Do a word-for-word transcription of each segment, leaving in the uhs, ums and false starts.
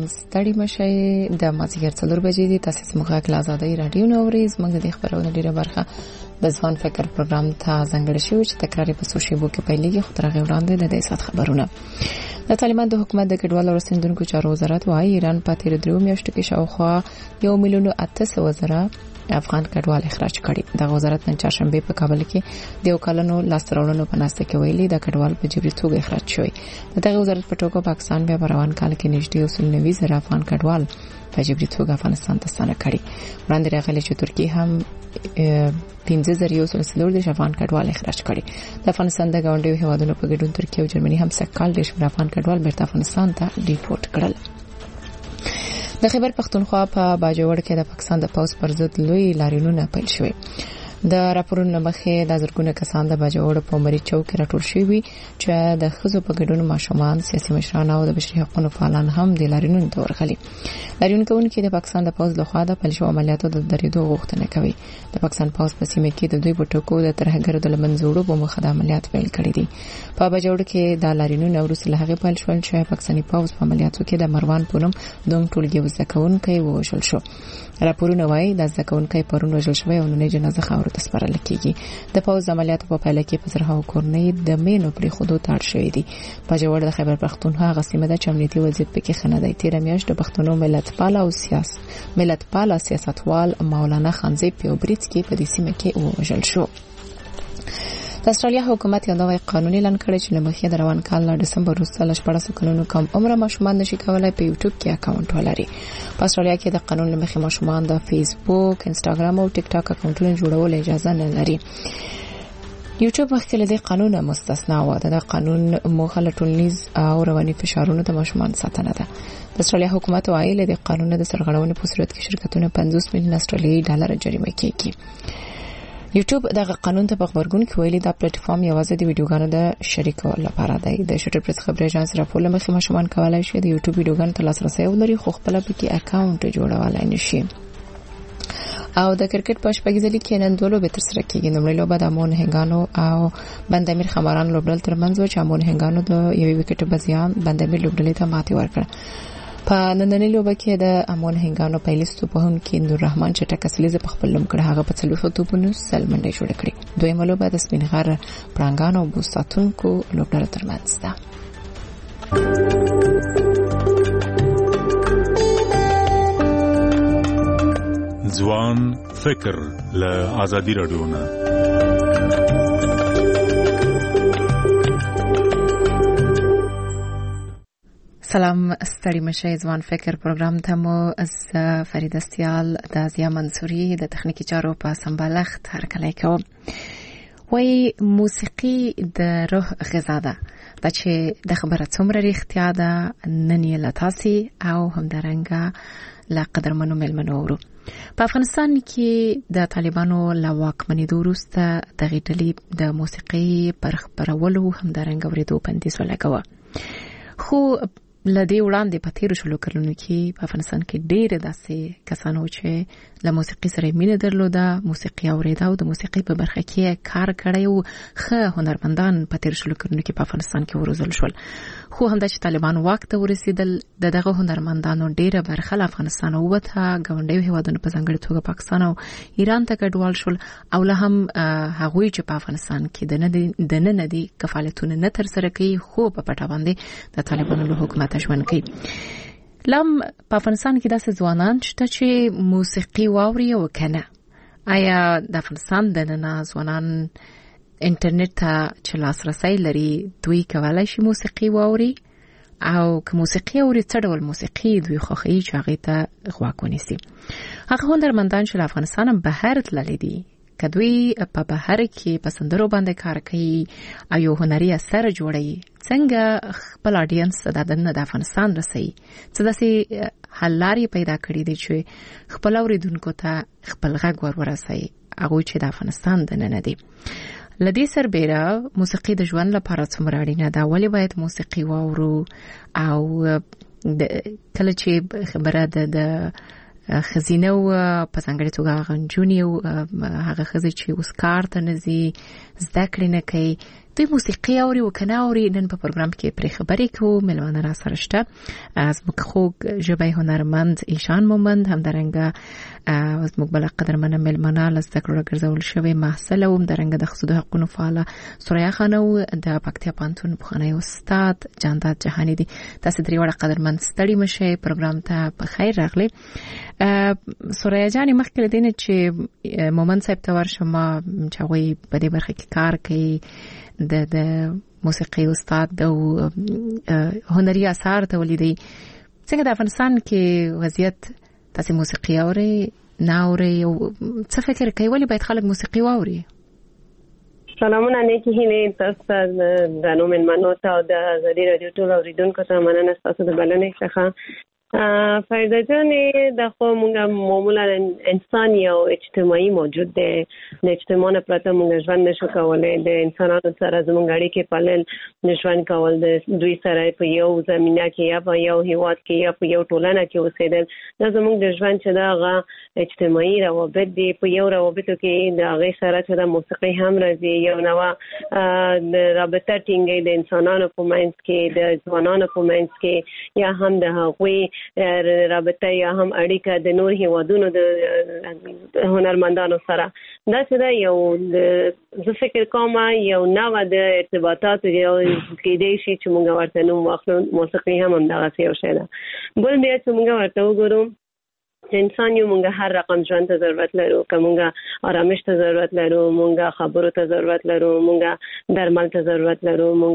ستړي مشي د مازیګر څلور بجې دي. تاسو زموږ غږ له آزادۍ رادیو نو اورئ. زموږ د خبرونو ډیره برخه د ځوان فکر پروګرام ته ځانګړی شوی چې تکرار په سوشيبو کې پیلېږي. خو تر هغه وړاندې د دې سات خبرونه. د طالبان د حکومت د کډوالو رسندونکو چارو وزارت وايي ایران په تیر درو میاشتو کې شاوخوا یو میلیون اته سوه زره افغان کډوال اخراج کړي. د وزارت نن چهارشنبه په کابل کې د وکالانو لاستراوړنو په ناسته کې ویلي د کډوال په جبري توګه اخراج شوی. د وزارت په ټوګه پاکستان بیا روان کال کې نږدې اصول نوي زره افغان کډوال په جبري توګه افغانستان ته ستانه کړي. وړاندې راغلي چې ترکیه هم پنځه زره یو سل څلور د افغان کډوال اخراج کړي. د افغانستان د ګاونډیو هیوادونو په ګډون ترکیه او جرمني هم سکهال د شمیر افغان کډوال بیرته افغانستان ته ډیپورټ کړل. د خیبر پختونخوا په باجوړ کې د پاکستان د پوز پر ضد لوی لاریونونه پیل شوي. د راپورونو مخې د زرګونه کسان د باجوړ په مری چوک کې راټول شوي چې د خزو په ګډون ماشومان، سیاسي مشران او د بشري حقوقو فعالان هم د لاریونونو ته ورغلي. لاریون کوونکي د پاکستان د پوز لخوا د پیل شو عملیاتو د درېدو غوښتنه کوي. د پاکستان پوز په سیمه کې د دوی بټکو د ترهګرو د لمنځوړو په مخه د عملیات پیل کړي دي. په باجوړ کې د لاریونونو وروسته هغه پیل شول چې پاکستاني پوز په عملیاتو کې د مروان پونم دوم ټولګي وزکونکي ووژل شو. راپورونه وايي د ځکونکي پرون وژل شوی او نن جنازه خاور ته سپارل کیږي. د پوز عملیاتو په پایله کې په زرهاو کورنۍ د مینو پرې خودو تاړ شوې دي. باجوړ د خیبر پختونخوا غسیمه د چمنیتي وضعیت پکې خندای تیر میاشت د پښتنو ملت پاله او سیاست ملت پاله سیاستوال مولانا خانزی پیوبریتسکی په دې سیمه کې وژل شو. د استرالیا حکومت یو نوی قانون اعلان کړی چې لمخې د روان کال له دسمبر وروسته له شپږ کلونو کم عمره ماشومان نشي کولای په یوټیوب کې اکاونټ ولري. په استرالیا کې د قانون لمخې ماشومان د فیسبوک، انستګرام او ټیک ټاک اکاونټونو جوړول اجازه نه لري. یوټیوب مخکې له دې قانون مستثنا و. د قانون موخه له ټولنیز او رواني فشارونو د ماشومان ساتنه ده. د استرالیا حکومت وايي له دې قانون د سرغړونې په صورت کې شرکتونه پنځوس میلیون استرالیایي ډالر جریمه کیږي. یوټیوب دغه قانون ته په خبرګون کې ویلي دا پلیټ فارم یوازې د ویډیوګانو د شریکولو لپاره دی. د شټر پریس خبري اژانس راپور لمخې ماشومان کولای شي د یوټیوب ویډیوګانو ته لاسرسي ولري خو خپل پکې اکاونټ جوړولای نشي. او د کرکټ په شپږځلي کې نن دوه لوبې ترسره کیږي. نومړی لوبه د امون هنګانو او بندامیر خماران لوبډل ترمنځ و چې امون هنګانو د یوې وکټ بزیان بندامیر لوبډلې ته ماتې ورکړه. په نننۍ لوبه کې د امون هنګانو پیلیستو په هون کې نور رحمان چټک اصلي په خپل لوم کړه. هغه په څلور توپونو سلمنډه جوړ کړې. دویمه لوبه د سپینغر پړنګانو او بوساتونکو لوبډل ترمنځ ده. ځوان فکر له آزادي رادیو نه. سلام ستړي مشه. ځوان فکر پروګرام ته مو از فرید استیال د ازیا منصوري د تخنیکی چارو په سمبالښت هرکلی کوم. وای موسیقي د روح غذا ده. دا چې د خبره څومره ریښتیا ده نن یې لتاسي او همدارنګه لا قدرمنو ملمنو ورو. په افغانستان کې د طالبانو لا واکمنېدو وروسته د غېډلې د موسیقي پر خبرولو همدارنګه ورېدو بندیز ولګاوه. خو لدې وړاندې په تیر شلو کلونو کې په افغانستان کې ډېر داسې کسانو چې له موسیقي سره مینه درلوده، موسیقي اوریده او د موسیقي په برخه کې کار کړی او ښه هنرمندان په تیر شلو کلونو کې په افغانستان کې وروزل شول. خو همدا چې طالبان واک ته ورسېدل د دغه هنرمندانو ډېره برخه له افغانستان ووته. ګاونډیو هیوادونو په ځانګړې توګه پاکستان او ایران ته کډوال شول او له هم هغوی چې په افغانستان کې د نن دي کفالتونه نه ترسره کوي خو په پټه باندې د طالبانو له حکومت ژوند کوي. لم په افغانستان کې داسې ځوانان شته چې موسیقي واوري او کنه. آیا د افغانستان د نن ځوانان انټرنیټ ته چې لاسرسي لري دوی کولای شي موسیقي واوري او که موسیقي اوري څه ډول موسیقي دوی خوښوي چې هغې ته غوږ ونیسي. هغه هنرمندان چې له افغانستان بهر تللي دي که دوی په بهر کې په سندرو باندې کار کوي او یو هنري اثر جوړوي څنګه خپل اډینس د دننه د افغانستان رسوي. څه داسې حل لارې پیدا کړي دي چې خپل اوریدونکو ته خپل غږ ور ورسوي هغوی چې د افغانستان دننه دي. له دې سربیره موسیقي د ژوند لپاره څومره اړینه ده. ولې باید موسیقي واورو او کله چې خبره ده د خزینه او په څنګه توګه هغه جونی او هغه خزې چې اوس کار ته نزي زده کړې نه کوي دوی موسیقي اوري او کنه اوري. نن په پروګرام کې پرې خبرې کوو. ملمانه را سره شته از موږ خوږ ژبه هنرمند ایشان مومند، همدارنګه از موږ بل قدرمنه ملمانه لسته کړو ګرځول شوی محصل او همدارنګه د خصوصي حقوقو فعال سوریا خانو د پکتیا پانتون بخانه استاد جانداد جهانی دي. تاسو درې وړه قدرمن ستړي مشه پروګرام ته په خیر راغلي. سوریا جان مخکې دینه چې مومند صاحب ته ورشم چې وي په دې برخه کې کار کوي د د موسیقي استاد او هنري اثار تولیدي. څنګه د افغانستان کې وضعیت تاسو موسیقي اوري نه اوري او څه فکر کوي ولی باید خلک موسیقي واوري؟ سلامونه نیکی هیله تاسو د نو من منو ته د زړی رادیو ټول اوریدونکو ته مننه تاسو د بلنې څخه. فردا جان د خو مونږه معمولا انسان یو اجتماعي موجود دی. د اجتماعي پرته مونږ ژوند نشو کولای. د انسانانو سره زموږ اړیکې پالل نشوان کول د دوی سره په یو زمينه کې یا په یو هیواد کې یا په یو ټولنه کې اوسېدل دا زموږ د ژوند چې داغه اجتماعي روابط دي. په یو روابطو کې د هغه سره چې د موسیقي هم راځي یو نوو رابطه ټینګي د انسانانو په منځ کې د ځوانانو په منځ کې یا هم د هغوی رابطه یا هم اړیکه د نور هیوادونو د هنرمندانو سره. دا چې دا یو زه فکر کوم یو نوو د ارتباطات یو کې دی چې موږ ورته نو واخلو. موسیقي هم همدغه یو شی ده. بل بیا چې موږ ورته وګورو انسان یو مونږ هر رقم ژوند ته ضرورت لرو. کومه آرامش ته ضرورت لرو، مونږ خبرو ته ضرورت لرو، مونږ درمل ته ضرورت لرو، مونږ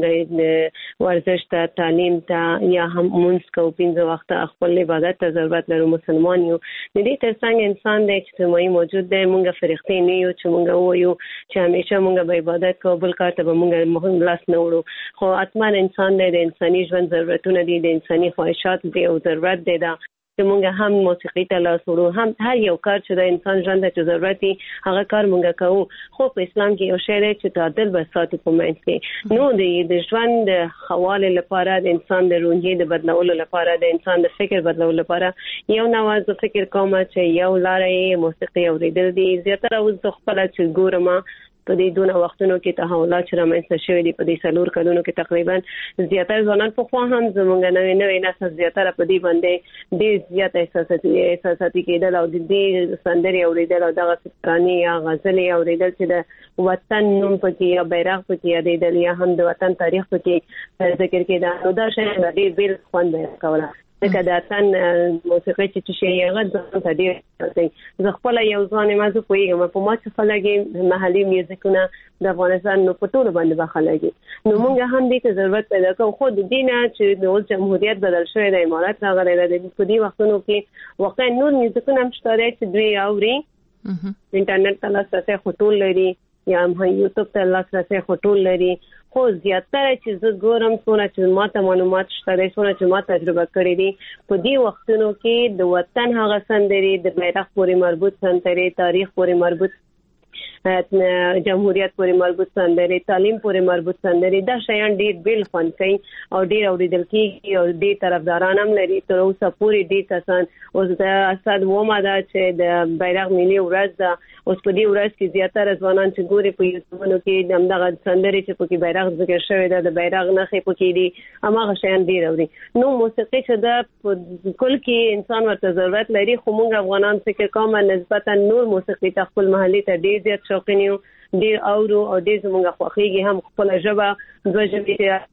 ورزش ته، تعلیم ته یا هم مونږ کو پینځه وخت خپل عبادت ته ضرورت لرو. مسلمان یو. د دې ترڅنګ انسان د اجتماعي موجود دی. مونږ فرښتې نه یو چې مونږ وایو چې همیشه مونږ به عبادت کوو بل کار ته به مونږ مهم لاس نه وړو. خو اتمن انسان د انساني ژوند ضرورتونه دي، د انساني خواهشات دي او ضرورت دی دا چې مونږ هم موسیقي ته لاس وړو. هم هر یو کار چې د انسان ژوند ته ضرورت دي هغه کار مونږ کوو. خو په اسلام کې یو شی دی چې تعادل به ساتو په منځ کې. نو د ژوند د حواله لپاره د انسان د روحي د بدلولو لپاره د انسان د فکر بدلولو لپاره یو نواز فکر کوم چې یو لارې موسیقي اوریدل دي. زیاتره اوس خپل چې ګورم په دې دونه وختونو کې تحولات چې رامنځته شوي دي په دې څلور کلونو کې تقریبا زیاتره ځوانان په خوا هم زمونږ نوې نوې نسل زیاتره په دې باندې ډېر زیات احساساتي احساساتي کېدل او د دې سندرې اوریدل او دغه ترانې یا غزلې اوریدل چې د وطن نوم پکې یا بیرغ پکې یادېدل یا هم د وطن تاریخ پکې ذکر کېده. نو دا شی ډېر بیل خوند کوله. دغه د اتن موسیقي چې شي هغه د دې زه خپل یو ځوان ما زه کویږم په ما څه خلګي محلي میوزیکونه د افغانستان نو په ټول باندې بخلګي. نو موږ هم دې ته ضرورت پیدا کوو. خو د دینه چې د اوس جمهوریت بدل شوی د امارات راغلی د دې وختونو کې واقعا نور میوزیکونه هم شته چې دوی اوري. انټرنیټ ته لاسرسي خطول لري یا هم یوټیوب ته لاسرسي خطول لري. خو زیاتره چې زه ګورم څونه چې ماته معلومات شته دي، څونه چې ما تجربه کړې دي په دې وختونو کې د وطن هغه سندرې د بیرغ پورې مربوط سندرې، تاریخ پورې مربوط جمهوریت پورې مربوط سندرې، تعلیم پورې مربوط سندرې دا شیان ډېر بیل خوند کوي او ډېر اوریدل کېږي او ډېر طرفداران هم لري. تر اوسه پورې ډېر کسان اوس د اسد ومه ده چې د بیرغ ملي ورځ ده. اوس په دې ورځ کې زیاتره ځوانان چې ګوري په یوټیوبونو کې همدغه سندرې چې پکې بیرغ ذکر شوی ده د بیرغ نښې پکې دي هماغه شیان ډېر اوري. نو موسیقي چې ده په کل کې انسان ورته ضرورت لري. خو موږ افغانان فکر کوم نسبتا نور موسیقي ته خپل محلي ته ډېر زیات شوقین یو، ډېر اورو او ډېر زموږ خوښېږي. هم خپل ژبه دوه ژبې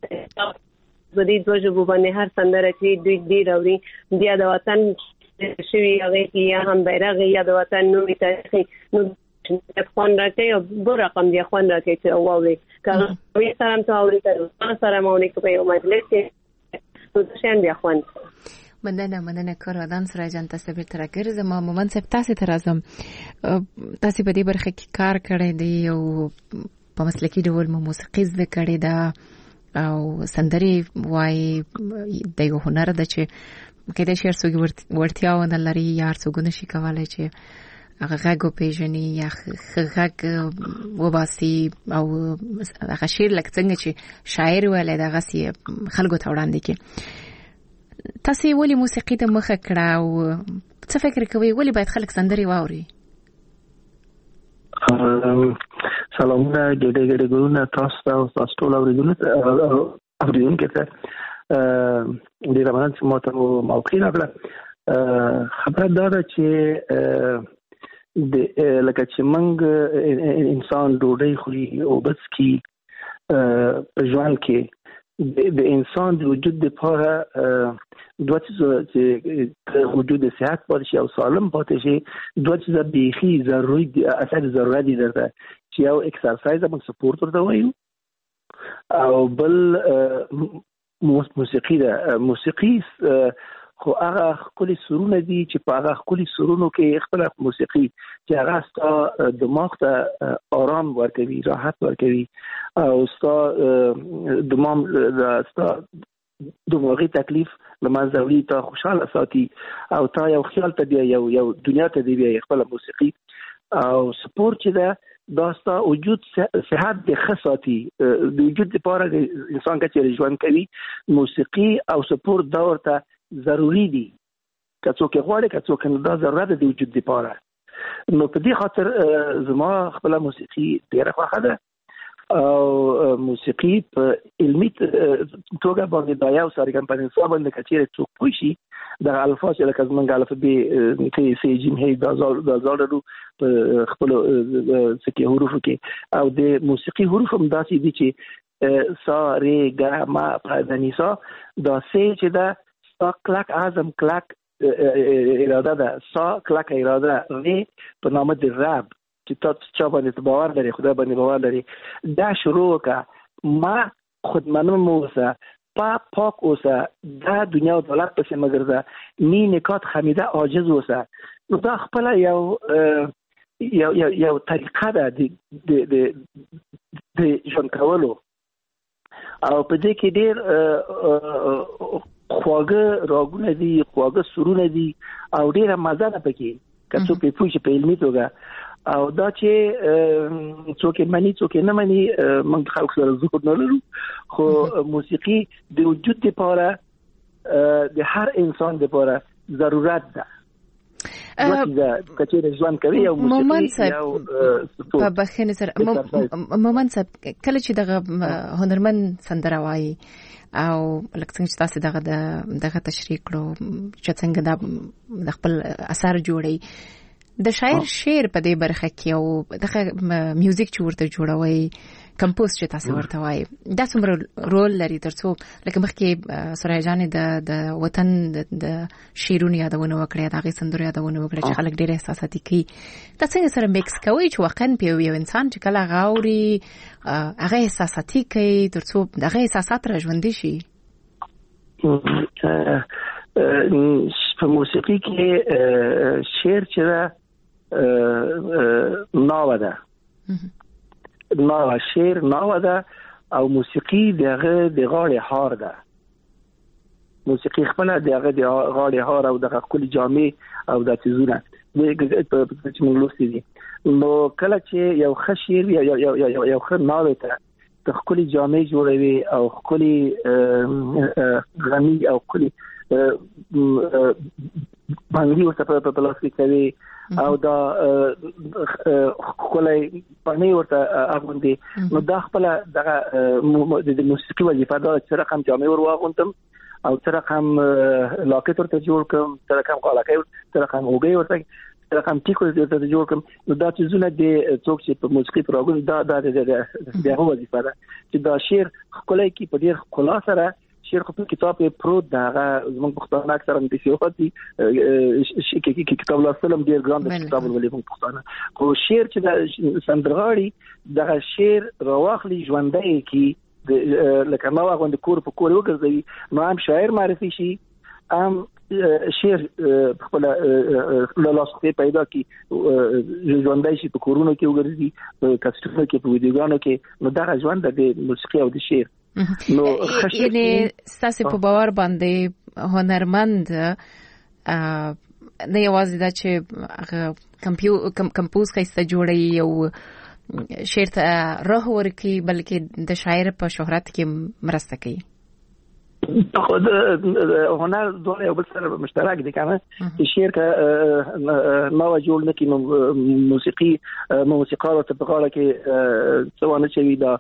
د دې دوه ژبو باندې هر سندره چې دوی ډېر اوري بیا د وطن شوی هغه یا هم بیرغ یا د وطن نومي تاریخي نو خوان راکې او بل رقم دی خوان راکې چې واوري کله وي سلام ته اوري کړو سلام علیکم په یو مجلس کې نو څنګه دی خوان. مننه مننه کارودان سره جان تاسو به تر ګرځم. ما مومن صاحب تاسو ته راځم. تاسو په دې برخه کې کار کړی دی او په مسلکي ډول مو موسیقي زده کړې ده او سندري وای د یو هنر د چې کله چې ارڅوګ ورتیا ونه لري یا ارڅوګ نشي کولای چې هغه غږ پیژني یا غږ وباسي او هغه شعر لکه څنګه چې شاعر ویل دغه سي خلکو ته وړاندې کې. تاسو ولې موسیقي ته مخه کړه او څه فکر کوئ ولې باید خلک سندري واوري؟ سلامونه ګډه ګډه ګورونه تاسو ته او تاسو ټول اوریدونکو اوریدونکو ته د رمضان چې مو ته موقع راکړه خبره دا ده چې د لکه چې موږ انسان ډوډۍ خوري او بس کی ژوند کې د انسان د وجود لپاره دوه څه چې وجود صحت پاتې شي او سالم پاتې شي دوه څه بیخي ضروري دي اثر ضروري دي درته چې یو ایکسرسایز موږ سپورت ورته وایو او بل موسیقي ده موسیقي خو هغه خپل سرونه دي چې په هغه خپل سرونو کې خپل موسیقي چې هغه ستا دماغ ته آرام ورکوي راحت ورکوي او ستا دماغ ستا دماغي تکلیف لمنځه وړي تا خوشاله ساتي او تا یو خیال ته دی یو یو دنیا ته دی خپل موسیقي او سپورت چې ده دا ستا وجود صحت د خصاتي د وجود لپاره انسان کې ژوند کوي موسیقي او سپورت دا ورته ضروری دي که څوک غواړي که څوک نه دا ضرورت دی وجود لپاره نو په دې خاطر زما خپل موسیقي ډیره خوښه ده او موسیقي په علمي توګه باندې دا یو ساري کمپانی څو باندې کچېره څوک پوښي د الفاظ لکه زمونږ الفبې کې سي جیم هي دا زال دا زالو په خپل سکه حروف کې او د موسیقي حروف هم داسې دي چې سا ری ګا ما په دنيسا دا سي چې دا سا کلک اعظم کلک اراده ده سا کلک اراده ری په نامه د رب چې تاسو چا باندې باور لري خدای باندې باور لري دا شروع کا ما خودمنه موسه پا پاک اوسه دا دنیا او دولت پسې مګرځه نی نکات خمیده عاجز اوسه نو دا خپل یو یو یو یو طریقه ده د د د ژوند کولو او په دې کې ډېر خواږه راګونه دي خواږه سرونه دي او ډېر مزه ده پکې که څوک په پوښي په علمي توګه او دا چې څوک مني څوک نه مني موږ خلک سره زغور نه لرو خو موسیقي د وجود لپاره د هر انسان لپاره ضرورت ده دا کچېره ژوند کوي او موسیقي یو په بخښنه سره مومن صاحب کله چې دغه هنرمن سندره وایي او لکه څنګه چې تاسو دغه دغه تشریح کړو چې څنګه د خپل اثر جوړي د شاعر شعر په دې برخه کې او دغه میوزیک چې ورته جوړوي کمپوز چې تاسو ورته وایي دا څومره رول لري ترڅو لکه مخکې سورای جان د د وطن د شعرونو یادونه وکړه د هغه سندرو یادونه وکړه چې خلک ډېر احساساتي کوي دا څنګه سره میکس کوي چې واقعا په یو انسان چې کله غاوري هغه احساساتي کوي ترڅو دغه احساسات را ژوندۍ شي په موسیقي کې شعر چې ناوه ده ناوه شعر ناوه ده او موسیقي دغه د غاړې هار ده موسیقي خپل دغه د غاړې هار او دغه کلی جامې او د تیزونه په چې موږ لوستي دي نو کله چې یو ښه شعر یو یو یو یو ښه ناوه ته د کلی جامې جوړوي او کلی غني او کلی باندې ورته په پلاستیک کوي او دا کولای باندې ورته اغوندي نو دا خپل دغه د موسیقي وظیفه دا چې رقم جامع ور واغوندم او چې رقم لاکټ ورته جوړ کوم چې رقم قالاکې چې رقم اوګي ورته چې رقم ټیکو ورته جوړ کوم نو دا چې زونه د څوک چې په موسیقي پروګرام دا د دغه وظیفه ده چې دا شعر کولای کی په ډیر خلاص سره شعر خو په کتاب پروت دغه زموږ پښتانه اکثرا د سیاحتي کتاب لوستلم ډیر ګران د کتاب ولې په پښتانه خو شعر چې د سندرغاړي دغه شعر راوخلي ژوندۍ کی لکه نو هغه د کور په کور وګرځي نو هم شاعر معرفي شي هم شعر خپل لاسته پیدا کی ژوندۍ شي په کورونو کې وګرځي په کاستونو کې په ویډیوګانو کې نو دا ژوند د موسیقي او د شعر نو یعنی تاسو په باور باندې هنرمند نه یوازې دا چې کمپوز کیسه جوړي او شعر ته روح ورکړي بلکې د شاعر په شهرت کې مرسته کوي خود هنر دوه یو بل سره مشترک دي کنه چې شعر که نو جوړ نکي نو موسیقي موسیقار ته په غاړه کې څونه چوي دا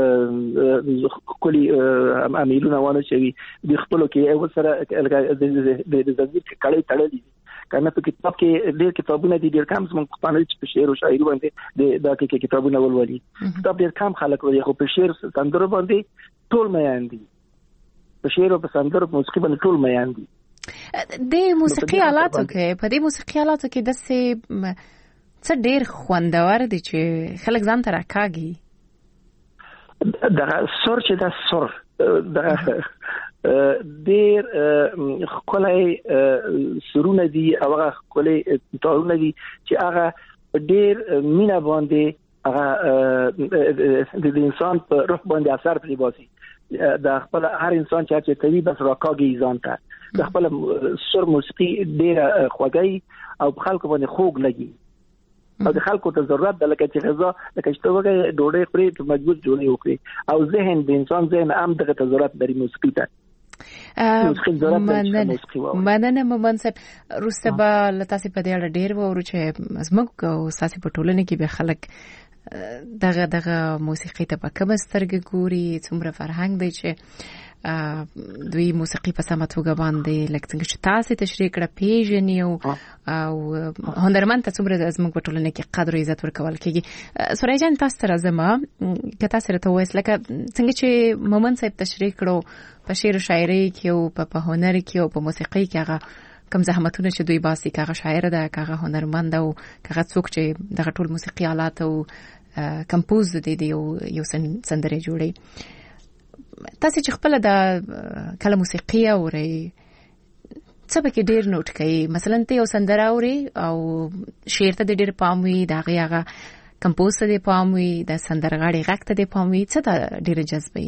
کلی امیلونه ونه چوي د خپل کې یو سره د زړه کړي تړلي کنه په کتاب کې ډېر کتابونه دي ډېر کم زموږ په پانل چې په شعر او شاعري باندې د دا کې کتابونه ولولي کتاب ډېر کم خلک ولي خو په شعر سندرو باندې ټول میان دي په شعر او په سندرو په موسیقي باندې ټول میان دي د موسیقي آلاتو کې په دې موسیقي آلاتو کې د څه څه ډېر خوندور دي چې خلک ځان ته راکاږي دا سور چې دا سور دا ډېر خلای سرونه دي او هغه خلای تارونه دي چې هغه ډېر مینا باندې هغه د انسان په روح باندې اثر پرې باسي د خپل هر انسان چې کوي بس راکاږي ځان ته د خپل سر موسیقي ډېر خوږی او خلکو باندې خوږ لګي او د خلکو ته ضرورت ده لکه چې غذا لکه چې توګه ډوډۍ خوري ته مجبور جوړي وکړي او ذهن د انسان ذهن هم دغه ته ضرورت لري موسیقي ته مننه مومن صاحب روسته به لتاسې په دې اړه ډېر وورو چې زموږ او ساسي په ټولنه کې به خلک دغه دغه موسیقي ته په کوم سترګې ګوري څومره فرهنګ دی چې دوی موسیقي په سمه توګه باندې لکه څنګه چې تاسو تشریح کړه پیژني او او هنرمند ته څومره زموږ په ټولنه کې قدر او عزت ورکول کېږي سورای جان تاسو سره زما که تاسو راته وایي لکه څنګه چې مومن صاحب تشریح کړو په شعر او شاعري کې او په هنر کې او په موسیقي کې هغه کم زحمتونه چې دوی باسي کاغه شاعر ده کاغه هنرمند او کاغه څوک چې دغه ټول موسیقي آلات او کمپوز دي دی یو سندره جوړي تاسو چې خپل د کله موسیقي اوري څه به کې ډېر نوٹ کوي مثلا ته یو سندره اوري او شعر ته ډېر پام وي دا هغه کمپوز ته پام وي د سندرغاړي غږ ته پام وي څه ته ډېر جذبي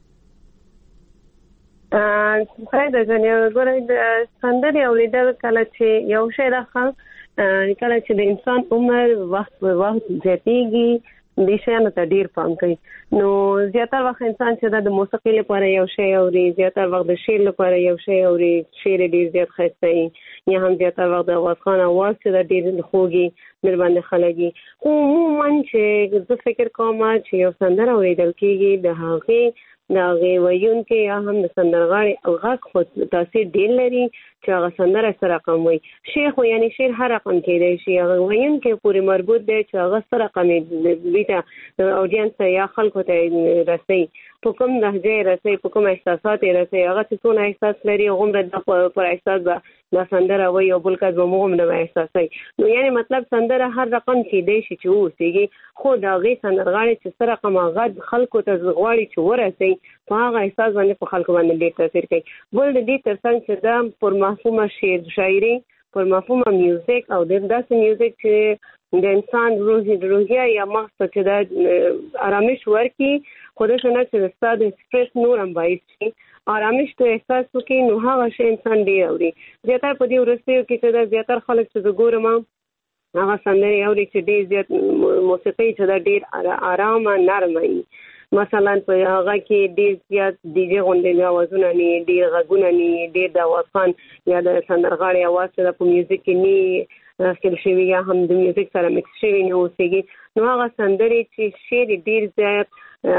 ا خیر ده ځنه ګورئ د سندري اوریدل کله چې یو شی راخه کله چې د انسان عمر وخت په وخت زیاتېږي د شیانو ته ډیر پام کوي نو زیاتره وخت انسان چې د موسیقي لپاره یو شی اوري زیاتره وخت د شعر لپاره یو شی اوري شعر ډیر زیات ښایسته یا هم زیاتره وخت د आवाज خان आवाज چې ډیر خوږي در باندې خلګي خو عموما چې زه فکر کوم چې یو سندره اوریدل کېږي د هغه دا غي وایون کې یا هم د سندرغاړي او غږ خو تاثیر ډیر لري چې هغه سندره سره رقم وي شیخ یعنی شعر هر رقم کې دی شي هغه وایون کې پوری مربوط دی چې هغه سره رقم دی د اودینس یا خلکو ته رسي په کوم لهجه رسي په کوم احساسات رسي هغه څونه احساس لري عمر د پر احساس د سندره وي او بل کله موږ د احساسي نو یعنی مطلب سندره هر رقم کې دی شي چې اوسېږي خو دا غي سندرغاړي چې سره رقم غږ خلکو ته زغواړي چې ورسي په هغه احساس باندې په خلکو باندې ډېر تاثیر کوي بل د دې ترڅنګ چې دا پر مفهومه شعر شاعري پر مفهومه میوزیک او د داسې میوزیک چې د انسان روحي روحیه یا مغز چې د آرامش ورکي خو د شنه چې د ستاد سټرس نور هم باعث شي آرامش ته احساس وکړي نو هغه شی انسان دی اوري زیاتره په دې ورستیو کې چې د زیاتره خلک چې ګورم هغه سندري اوري چې ډېر زیات موسیقي چې د ډېر آرام نرم وي مثلا په هغه کې ډېر زیات دیجه غونډې اوازونه نه ډېر غږونه نه ډېر د आवाज خان یا د سندرغاړي आवाज سره په میوزیک کې نه خپل شوی یا هم د میوزیک سره مکس شوی نه اوسېږي نو هغه سندري چې شعر ډېر زیات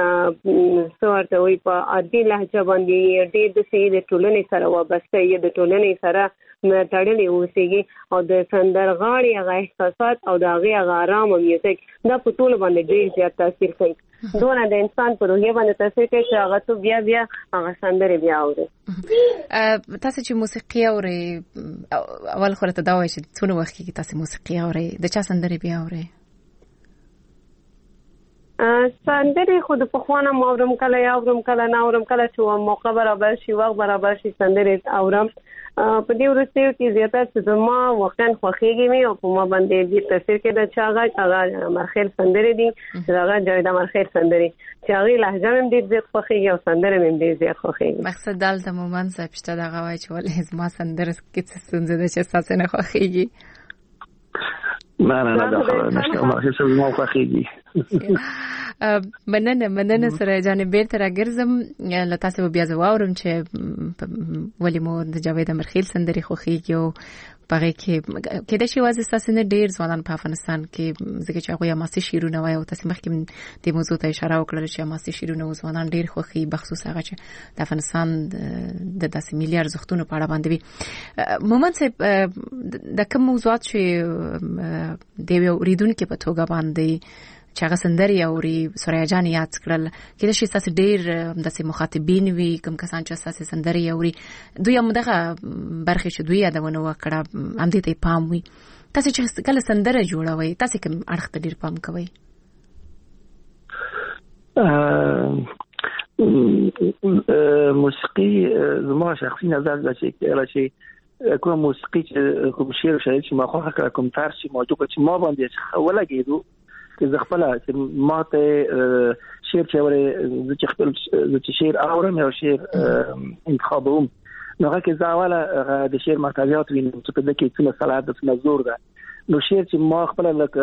څورته وي په عادي لهجه باندې ډېر د سې د ټولنې سره وابسته یا د ټولنې سره تړلې اوسېږي او د سندرغاړي هغه احساسات او د هغه هغه آرام میوزیک دا په ټول باندې ډېر زیات تاثیر کوي دونه د انسان په روحیه باندې تاثیر کوي چې هغه ته بیا بیا هغه سندري بیا اوري تاسو چې موسیقي اوري اول خو ته دا وایي چې څونه وخت کې تاسو موسیقي اوري د چا سندري بیا اوري سندري خود په خوانه مورم کله یا اورم کله نه اورم کله چې موقع برابر شي وخت برابر شي سندري اورم په دې ورستیو کې زیاتره چې زما واقعا خوښیږي مې او په ما باندې دې تاثیر کې د چاغه هغه مرخیل سندري دي هغه جوړه مرخیل سندري چې هغه لهجه هم دې زیات خوښیږي او سندره هم دې زیات خوښیږي مقصد دلته مومن صاحب شته دغه وای چې ولې زما سندره کې څه څنګه ده چې تاسو نه خوښیږي نه نه نه دا نشته ما هیڅ ما خوښیږي. مننه مننه سره جان بیرته راګرځم لته سه بیا زواورم چې ولی مو د جاوید امرخیل سندري خوښیږي او پاره کې کله چې واز تاسو نه ډیر ځوانان په افغانستان کې ځکه چې هغه ماسي شیرونه وایي او تاسو مخکې د موضوع ته اشاره وکړه چې ماسي شیرونه ځوانان ډیر خوښي بخصوص هغه چې د افغانستان د داسې ملي ارزښتونو په اړه باندې وي. مومن صاحب د کوم موضوعات چې د یو ریدونکو په توګه باندې چې هغه سندري اوري سوریا جان یاد کړل کله چې تاسو ډیر داسې مخاطبین وي کوم کسان چې تاسو سندري اوري دوی هم دغه برخه چې دوی یادونه وکړه هم دې ته پام وي. تاسو چې کله سندره جوړوي تاسو کوم اړخ ته ډیر پام کوئ؟ موسیقي زما شخصي نظر دا چې کله چې کوم موسیقي چې کوم شعر شاید چې ما خوښه کړ کوم تار چې موضوع چې ما باندې ولګېدو چې خپل چې ماته شعر چې وره چې خپل چې شعر اورم او شعر انتخابوم نو هغه ځاواله د شعر محتویات وینم چې په دې کې څه صلاحیت د نظر ده نو شعر چې ما خپل لکه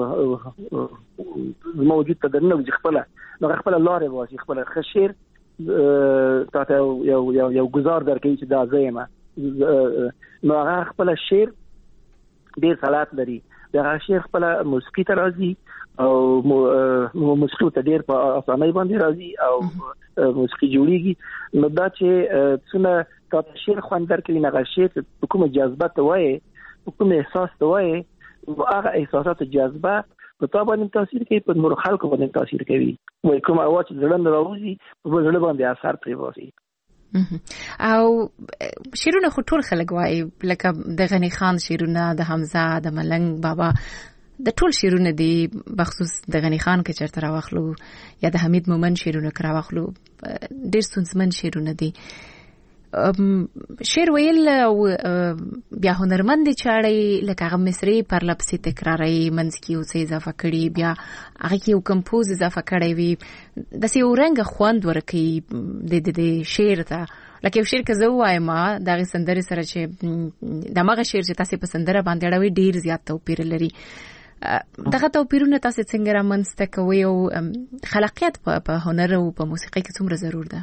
موجود تدنه چې خپل نو خپل لارې واسي خپل خشیر تاسو یو یو یو گزار درکې چې دا زېما نو هغه خپل شعر ډیر صلاحیت لري دا شعر خپل موسیقي ته راځي او موسیقي ته ډیر په اسانۍ باندې راځي او موسیقي جوړیږي نو دا چې څنګه تاسو شعر خواندر کې نه غشي په کومه جذبه ته وایي په کومه احساس ته وایي هغه احساسات جذبه په تاسو باندې تاثیر کوي په نور خلکو باندې تاثیر کوي وایي کومه اواز ځلند راوځي په ځل باندې اثر پریوځي. او شیرونه خو ټول خلک وایي لکه د غنی خان شیرونه د حمزه د ملنګ بابا د ټول شیرونه دي بخصوص د غنی خان کې چرته راوخلو یا د حمید مومن شیرونه کرا واخلو ډیر سنسمن شیرونه دي. شعر ویل او بیا هنرمند چاړي لکه هغه مصری پر لپسي تکراري منځ کې او څه اضافه کړي بیا هغه کې یو کمپوز اضافه کړي وي د سې اورنګ خوند ورکي د د شعر ته لکه یو شعر کې زه وایم دا غي سندري سره چې دماغه شعر چې تاسو په سندره باندې اړوي ډیر زیات توپیر لري. دغه توپیرونه تاسو څنګه رامنځته کوي او خلاقیت په هنر او په موسیقي کې څومره ضرور ده؟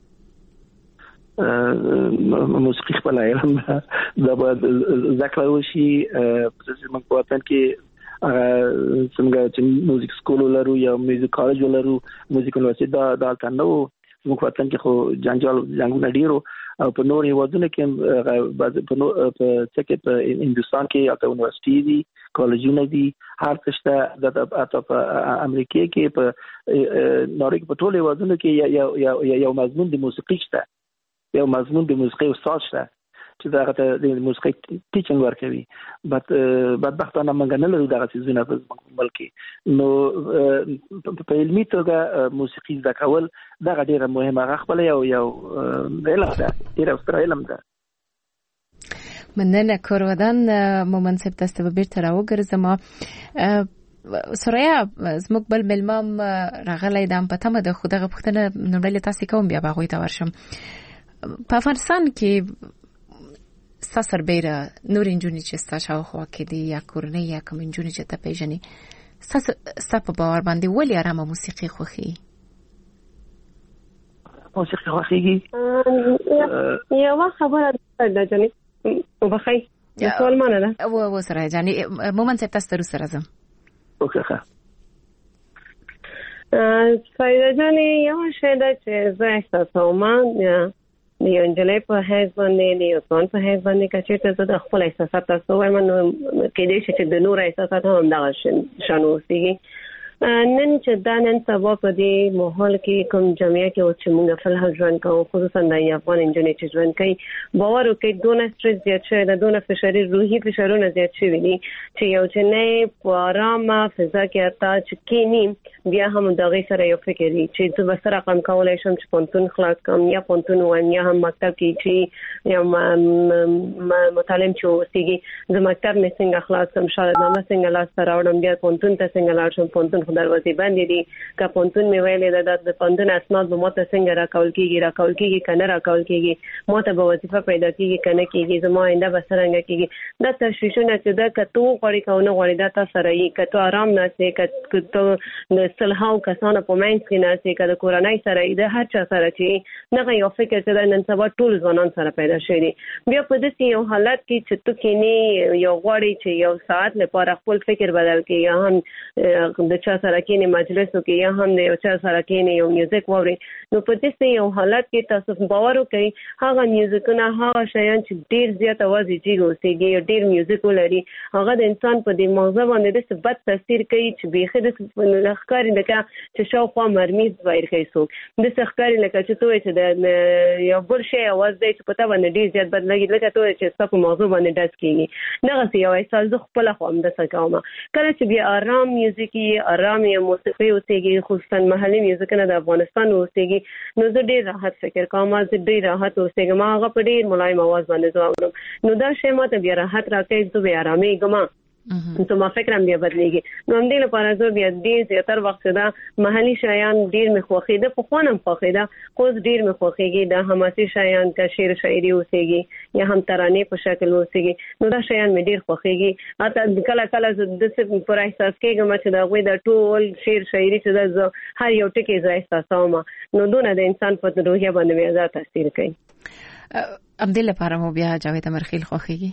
موسیقي خپل علم دا به ذکر وشي چې موږ په وطن کې څنګه چې میوزیک سکول لرو یا میوزیک کالج لرو میوزیک یونیورسيټي دا دا تنو موږ په وطن کې خو جنجال جنگونه ډیرو او په نور هیوادونو کې په څه کې په هندستان کې یا په یونیورسيټي دي کالجونه دي هر څه شته د په امریکا کې په نورګ په ټولو هیوادونو کې یا یو مضمون د موسیقي شته یو مضمون د موسیقي استاد شته چې دا د موسیقي ټیچینګ ورکوي بټ بدبختانه موږ نه لرو دغه څیزونه په ملک نو په علمي توګه موسیقي زده کول دا ډیره مهمه خپل یو یو علم ده ډیره ستر علم ده. مننه کورودان مومن صاحب تاسو به بیرته راوګرځم. سوریا زموږ بل ملمام راغلی دام په تمه د خدغه پښتنه نومړل تاسو کوم بیا باغوي ته ورشم. په افغانستان کې ساسر بیره نور انجونی چې ستاسو خو کې دي یا کورنۍ یا کوم انجونی چې ته پیژنې ستاسو ستاسو په باور باندې ولې آرامه موسیقي خوخي؟ موسیقي خوخيږي یو خبره ده جنې وبخي سوال مانه ده او و سره جاني مومن څه تاسو سره راځم. اوکې ښه فایده جانې یو شی ده چې زه احساسوم د یو نجلۍ په حیث باندې د یو ځوان په حیث باندې که چېرته زه د خپل احساسات تاسو وایم نو کېدای شي چې د نور احساسات هم همدغه شان اوسېږي. نن چې دا نن سبا په دې ماحول کې کوم جامعه کې او چې موږ فلحال ژوند کوو خصوصا د افغان انجونې چې ژوند کوي باور وکړئ دونه سټرس زیات شوی ده دونه فشاري روحي فشارونه زیات شوي دي چې یو جنۍ په ارامه فضا کې حتی چې کینی بیا هم دغه سره یو فکر دی چې زه به سره رقم کولای شم چې پونتون خلاص کوم یا پونتون وایم یا هم مکتب کې چې یا متعلم چې اوسېږي زه مکتب مې څنګه خلاص کوم شاید نامه څنګه لاس راوړم بیا پونتون ته څنګه لاړ شم پونتون خو دروازې بندې دي که پونتون مې ویلې ده د پونتون اسناد به ماته څنګه راکول کیږي راکول کیږي کنه راکول کیږي ماته به وظیفه پیدا کیږي کنه کیږي زما آینده به څنګه کیږي دا تشویشونه چې دا کته غوړي کونه غوړي دا تاسو سره یې کته آرام نه سي کته د صلحاو کسانو په منځ کې نه سي کده کورنۍ سره یې د هر چا سره چې نه یو فکر چې نن سبا ټول ځوانان سره پیدا شوی بیا په دې یو حالت کې چې تو کې نه یو غوړي چې یو ساعت لپاره خپل فکر بدل کې یا هم د چا سره کې نه مجلس کې یا هم د چا سره کې نه یو میوزیک ووري نو په دې یو حالت کې تاسو باور وکړئ هغه میوزیکونه هغه شیان چې ډیر زیات आवाज یې اوسېږي ډیر میوزیک ولري هغه د انسان په دې مغزه باندې د ثبت تاثیر کوي چې بيخي د لخکاري لکه چې شاوخوا مرمیز وایي کوي څوک د ښکاری لکه چې توې چې د یو بل شی आवाज دی چې پتا باندې ډیر زیات بدلږي لکه توې چې تاسو موضوع باندې داس کیږي دغه یو احساس زه خپل خو هم د سکاوم کله چې بیا آرام میوزیکي آرام موسیقي اوسېږي خصوصا محلي میوزیکونه د افغانستان اوسېږي نو زه ډیر راحت فکر کوم زه ډیر راحت اوسېږم هغه په ډیر ملایم आवाज باندې ځوام نو دا شی ماته بیا راحت راکړي زه بیا آرامي ګم نو ما فکر هم بیا بدلېږي نو هم دې لپاره زه بیا ډېر زیاتره وخت دا محلي شیان ډېر مې خوښېده پخوا نه هم خوښېده خو اوس ډېر مې خوښېږي دا حماسي شیان که شعر شاعري اوسېږي یا هم ترانې په شکل اوسېږي نو دا شیان مې ډېر خوښېږي حتی کله کله زه داسې پر احساس کېږم چې د هغوی دا ټول شعر شاعري چې زه هر یو ټکی زه احساسوم نو دونه د انسان په روحیه باندې مې زیات تاثیر کوي همدې لپاره مو بیا جاوید امرخیل خوښېږي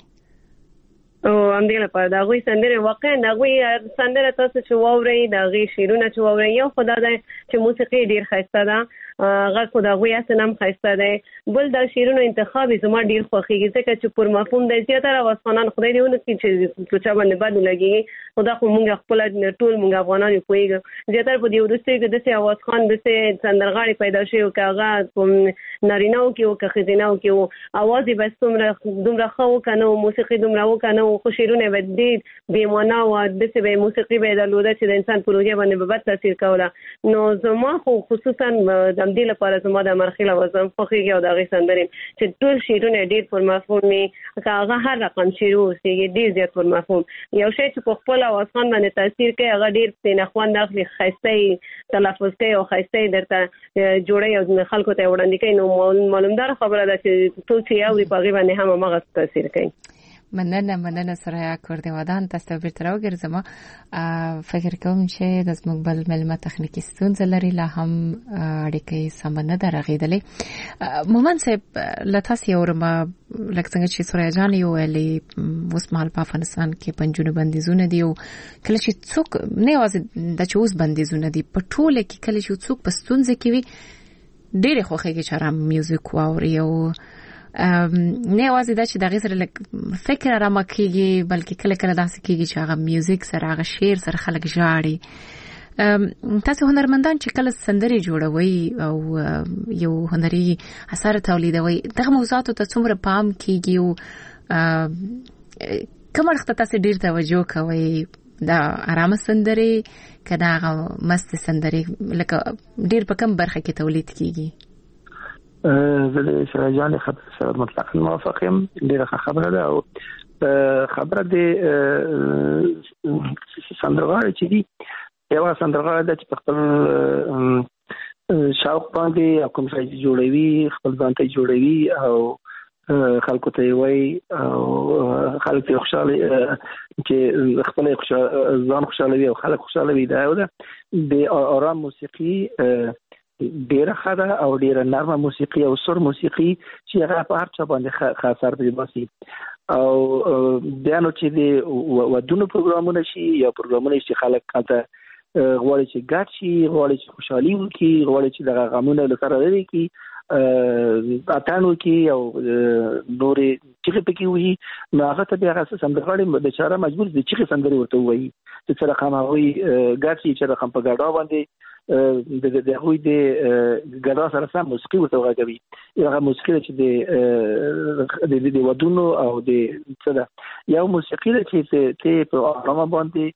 او هم دې لپاره دا غوي سندره واقعا دا غوي سندره تاسو چې واورئ دا غي شیرونه چې واورئ یو خدای دا چې موسیقي ډیر خسته ده هغه خدای غوي اسنم خسته ده بل دا شیرونه انتخاب زما ډیر خوښیږي ځکه چې پر مفهوم د زیاتره واسخانان خدای دې ونه چې چې چا باندې بد لګي خدای خو مونږ خپل ټول مونږ افغانان یو کویږي زیاتره په دې ورسته کې د سي اواز خان د سي سندرغاړي پیدا شي او کاغه ناریناو کې او کخزیناو کې او اواز یې بس دومره دومره خو کنه موسیقي دومره وکنه خو شیرونه به دې بیمانه او د څه به موسیقي به دلوده چې د انسان په روحیه باندې به بد تاثیر کوله نو زما خو خصوصا د دې لپاره زما د مرخیل وزن خوږي او د غي سندرې چې ټول شیرونه ډېر پر مفهوم می هغه هر رقم شیرو اوسېږي ډېر زیات پر مفهوم یو شی چې په خپل اواز خان باندې تاثیر کوي هغه ډېر په خوان داخلي خسته تلفظ کوي او خسته درته جوړي او خلکو ته وړاندې کوي نو معلومدار خبره ده چې ټول چې یو دی په غي باندې هم هغه تاثیر کوي مننه مننه سره کوردی ودان تاسو به تر وګرځم فکر کوم چې د زموږ بل ملمه تخنیکی ستونزې لري لا هم اړیکې سم نه درغېدلې مومن صاحب لتاس یورم لکه څنګه چې سوریا جان یو ویلي اوس مهال په افغانستان کې پنځونه بندیزونه دي او کله چې څوک نه وازه د چوز بندیزونه دي په ټوله کې کله چې څوک په ستونزې کې وي ډېر خوخه کې چرام میوزیک واوري او نه وازه دا چې د غیر فکر را مکیږي بلکې کله کله داسې کېږي چې هغه میوزیک سره هغه شعر سره خلک ژاړي تاسو هنرمندان چې کله سندري جوړوي او یو هنري اثر تولیدوي دغه موضوعاتو ته څومره پام کیږي او کوم وخت تاسو ډیر توجه کوئ دا آرام سندري کدا مست سندري لکه ډیر په کوم برخه کې تولید کیږي زه د شراجان خبر سره مطلقاً موافق یم ډیره خبره ده او خبره د سندرغاړي چې دی یو سندرغاړي د خپل شوق باندې کوم ځای جوړوي خپل ځان ته جوړوي او خلکو ته وي او خلک خوشاله چې خپل ځان خوشاله وي او خلک خوشاله وي دا ده د آرام موسیقي ډیره خاله او ډیره نرمه موسیقي او سر موسیقي چې هغه په هر چا باندې خاص اثر باسي او بیا نو چې د ودونو پروګرامونه شي یا پروګرامونه چې خلک کاته غواړي چې ګډ شي غواړي چې خوشحالي وکړي غواړي چې دغه غمونه لپاره لري کی اتانو کې او نورې چې په کې وي نو هغه ته بیا اساس سندرغاړي د چاره مجبور دي چې سندري ورته وایي چې سره خاموي ګډ شي چې رقم په ګډا باندې د د هوی د ګډا سره سم موسیقي ورته غږوي هغه موسیقي چې د د ودونو او د څه ده یو موسیقي چې ته په آرام باندې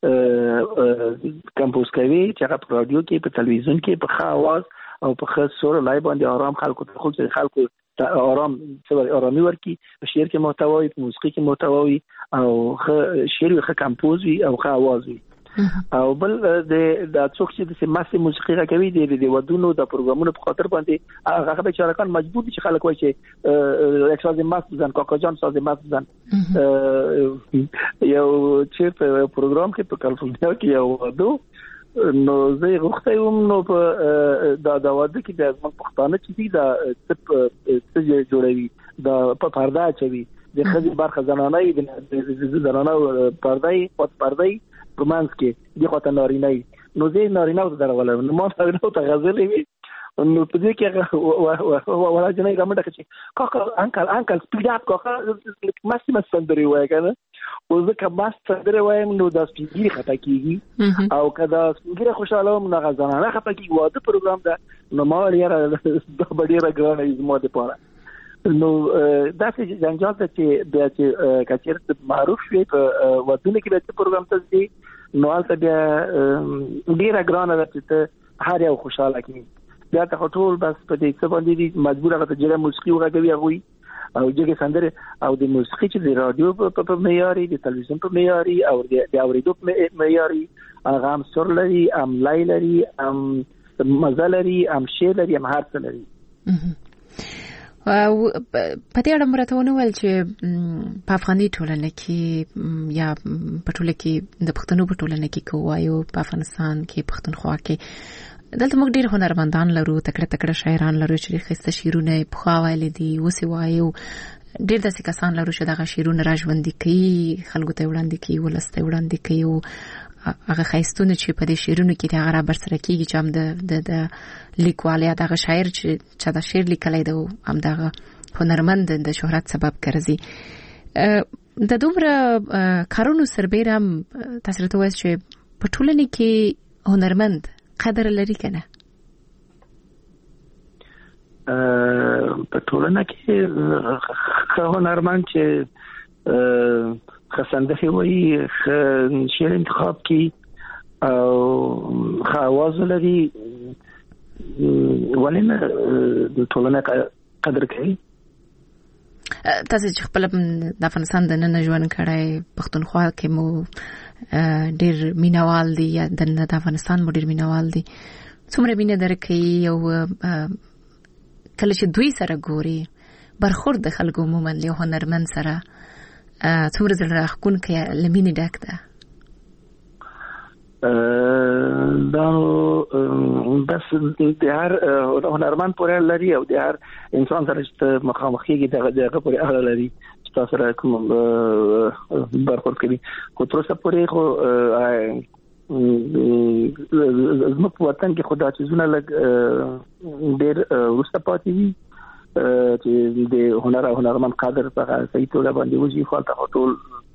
کمپوز کوي چې هغه په رادیو کې په تلویزیون کې په ښه आवाज او په ښه سور لای باندې آرام خلکو ته خو خلکو آرام څه آرامي ورکي شعر کې محتوا وي موسیقي کې محتوا وي او ښه شعر ښه کمپوز وي او ښه आवाज وي او بل د د څوک چې د سیماسي موسیقي کوي د د ودونو د پروګرامونو په خاطر باندې هغه به چارکان مجبور دي چې خلک وایي چې اکساز ماست ځان کوکا جان ساز ماست ځان یو چې په پروګرام کې په کالیفورنیا کې یو ودو نو زه غوښته یم نو په دا دا واده کې د پښتانه چې دي دا څه جوړوي دا په پرده چوي د خځې برخه زنانه د زنانه پرده او پرده رومانس کې د خاطر نارینه نو زه نارینه ته درول نو ما نارینه ته غزلې وي نو په دې کې ولا جنې ګمړه چې کاکا انکل انکل سپیډ اپ کاکا ماسیمه سندري وای کنه او ځکه ما سندري وایم نو د سپیډي خطا کیږي او کدا سپیډي خوشاله نو غزنانه خطا کیږي واده پروګرام دا نو ما لري د بډې راګرانه زموږ د پاره نو دا چې جنجال ته چې بیا چې کچېرته معروف شوی په ودونه کې د پروګرام ته دي نو البته بیا ډیره ګرانه ده چې هر یو خوشاله کی بیا ته ټول بس په دې څه باندې دي مجبور هغه ته جګه موسیقي وغږوي هغه او جګه سندره او د موسیقي چې د رادیو په معیاري د تلویزیون په معیاري او د اوریدو په معیاري هغه هم سر لري ام لای لري ام مزه لري ام شعر لري ام هر څه لري او په دې اړه مراتونه ول چې په افغاني ټولنه کې یا په ټوله کې د پښتنو په ټولنه کې کوایو په افغانستان کې پښتونخوا کې دلته موږ ډېر هنرمندان لرو تکړه تکړه شاعران لرو چې خسته شعرونه په خوا ویل دي وسی وایو ډېر داسې کسان لرو چې دغه شعرونه راژوندي کوي خلکو ته وړاندې کوي ولسته وړاندې کوي او هغه خیستونه چې په دې شعرونو کې د هغه بر سره کېږي چې هم د د لیکوالیا دغه شاعر چې چې دا شعر لیکلی دی هم دغه هنرمند د شهرت سبب ګرځي د دومره کارونو سربیره هم تاسو راته وایئ چې په ټولنه کې هنرمند قدر لري کنه په ټولنه کې هنرمند چې خسنده وي شعر انتخاب کی او خواز لري ولنه د ټولنه قدر کوي تاسو چې خپل د افغانستان د نن ژوند کړای پښتونخوا کې مو ډېر مینوال دي یا د افغانستان مو ډېر مینوال دي څومره مینه درکې او کله چې دوی سره ګوري برخورد د خلکو عموما له هنرمند سره څومره زړه راښکون کې لمینې ډک ده دا بس د هر هنرمند پورې لري او د هر انسان سره چې مخامخېږي دغه پورې اړه لري چې تاسو سره کوم برخورد کوي خو تر اوسه پورې خو زموږ په وطن کې خو دا څیزونه لږ ډېر وروسته پاتې دي چې د هنر او هنرمند قدر په صحیح توګه باندې وځي خو تاسو ټول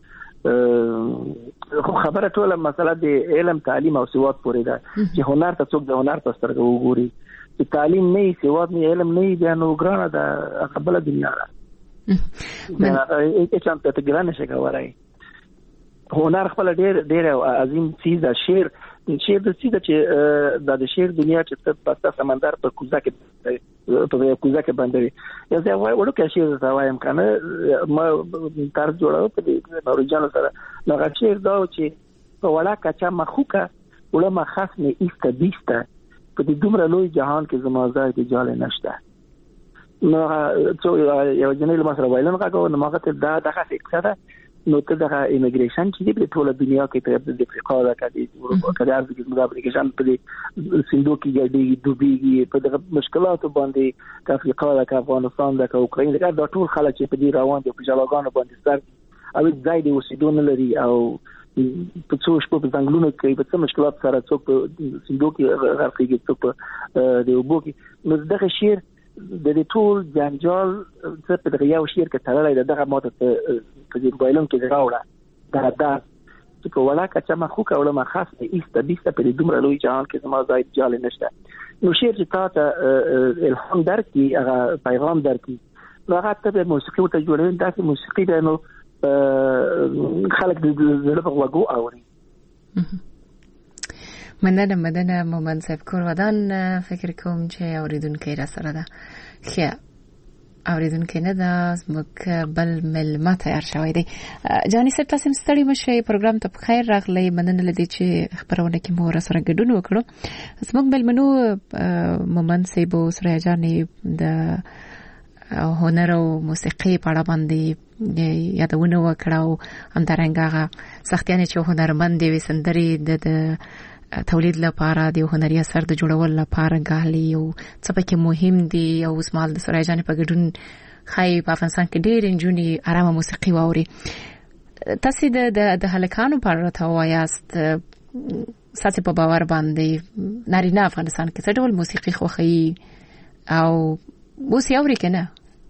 خو خبره ټول مسله د علم تعلیم او سواد پورې ده چې هنر ته څوک د هنر په سترګه وګوري چې تعلیم نه سواد نه علم نه بیا نو ګرانه ده خپل دنیا ده دا هیڅ هم ته ګرانه شي کولای هنر خپل ډېر ډېر عظیم چیز ده شعر شعر د څه چې د شعر دنیا چې په تاسو سمندر په کوزه کې په کوزه کې باندې یو ځای وای ورکه شعر دا وایم کنه ما تر جوړاو په دې نورجانو سره نو شعر دا چې په وړه کچا مخوکه وړه مخاف نه ایست بیسته په دې دومره لوی جهان کې زما ځای د جاله نشته نو یو جنې له مسره وایلن راغو نو ماګه ته دا دغه فکر ده نو ته دغه ایمیګریشن چې د ټوله دنیا کې په د افریقا د کډي اروپا کډي ارزګي د اپلیکیشن په دې سندو کې ګډي دوبيږي په دغه مشکلاتو باندې د افریقا د افغانستان د اوکرين د ټول خلک چې په دې روان دي په جلاګانو باندې سر او ځای دی وسیدون لري او په څو شپو په ځنګلونو کې په څه مشکلات سره څوک په سندو کې غرقېږي څوک په د وبو کې نو دغه شیر د دې ټول جنجال څه په دغه یو شیر کې تړلې دغه ماته په دې موبایلونو کې راوړه دا دا چې په ولا کچا ما خو کوله ما خاص ایست بیسته په دې دومره لوی جهان کې زما ځای جال نشته نو شیر چې تاسو الهام درکې هغه پیغام درکې نو هغه ته موسیقي ته جوړوي داسې موسیقي ده نو خلک د زړه په وګو اوري مننه مننه مومن صاحب کور ودان فکر کوم چې اوریدونکو را سره ده خیا اوریدونکو نه دا زموږ بل ملما تیار شوی دی. جاني صاحب تاسو ستړي مشه پروګرام ته په خیر راغلی. مننه لدی چې خبرونه کې مو سره ګډون وکړو. زموږ ملمنو مومن صاحب او سره جاني د هنر او موسیقي په اړه باندې یادونه وکړو. همدارنګه سختیانه چې هنرمند دی وسندري د تولید لپاره د هنري اثر د جوړول لپاره غالي او څه پکې مهم دي او اسمال د سره جاني په ګډون خای په افغانستان کې ډېر انجونی آرامه موسیقي واوري. تاسو د د هلکانو په اړه تاوایاست ساتي په باور باندې نارینه افغانستان کې څه ډول موسیقي خوښي او موسیقي اوري کنه؟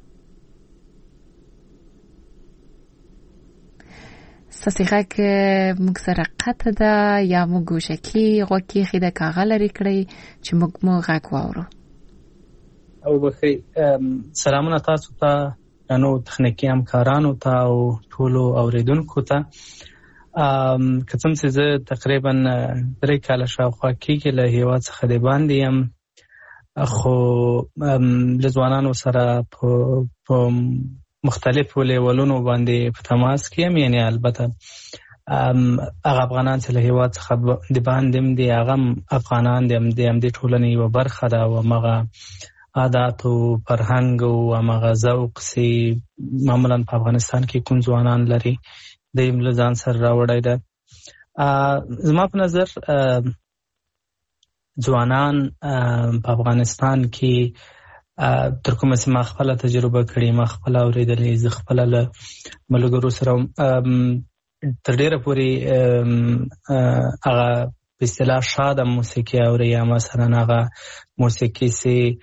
ساسیغه کې موږ سره قطه ده یا موږ ګوشکی غوکی خیده کاغه لري کړی چې موږ مو غاک واورو. او بخیر سلامونه تاسو ته نو تخنیکی همکارانو ته او ټولو اوریدونکو ته. ام کتم چې زه تقریبا درې کاله شاوخوا کېږي له هیواد څخه د باندې یم، خو له ځوانانو سره په په مختلفو لیولونو باندې په تماس کې یم. یعنی البته هغه افغانان چې له هیواد څخه د باندې دي هغه افغانان دي، هم د ټولنې یوه برخه ده او هغه عادات او فرهنګ او هغه ذوق چې معمولا په افغانستان کې کوم ځوانان لري د یې له ځان سره راوړی ده. زما په نظر ځوانان په افغانستان کې تر کومه چې ما خپله تجربه کړې، ما خپله اورېدلې، زه خپله له ملګرو سره تر ډېره پورې هغه په اصطلاح شاده موسیقي اوري یا مثلا هغه موسیقي چې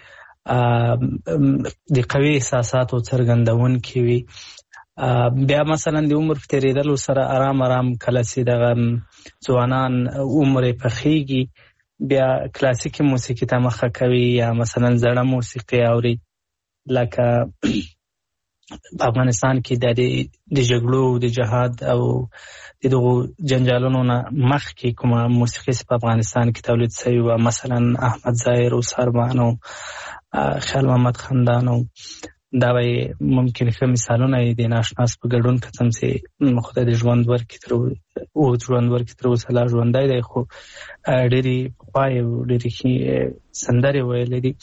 د قوي احساساتو څرګندونکې وي. بیا مثلا د عمر په تېرېدلو سره ارام ارام کله چې دغه ځوانان عمر یې پخېږي بیا کلاسیکي موسیقي ته مخه کوي یا مثلا زړه موسیقي اوري. لکه په افغانستان کې د جګړو د جهاد او د دغو جنجالونو نه مخکې کومه موسیقي په افغانستان کې تولید شوې وه، مثلا احمد ظاهر او سربان او خیال محمد خندان او دا به ممکن ښه مثالونه یې د ناشناس په ګډون کتم چې خدای د ژوند ورکړي تر اوږد ژوند ورکړي تر اوسه لا ژوندی دی، خو ډېرې پخوا یې ډېرې ښې سندرې ویلې دي.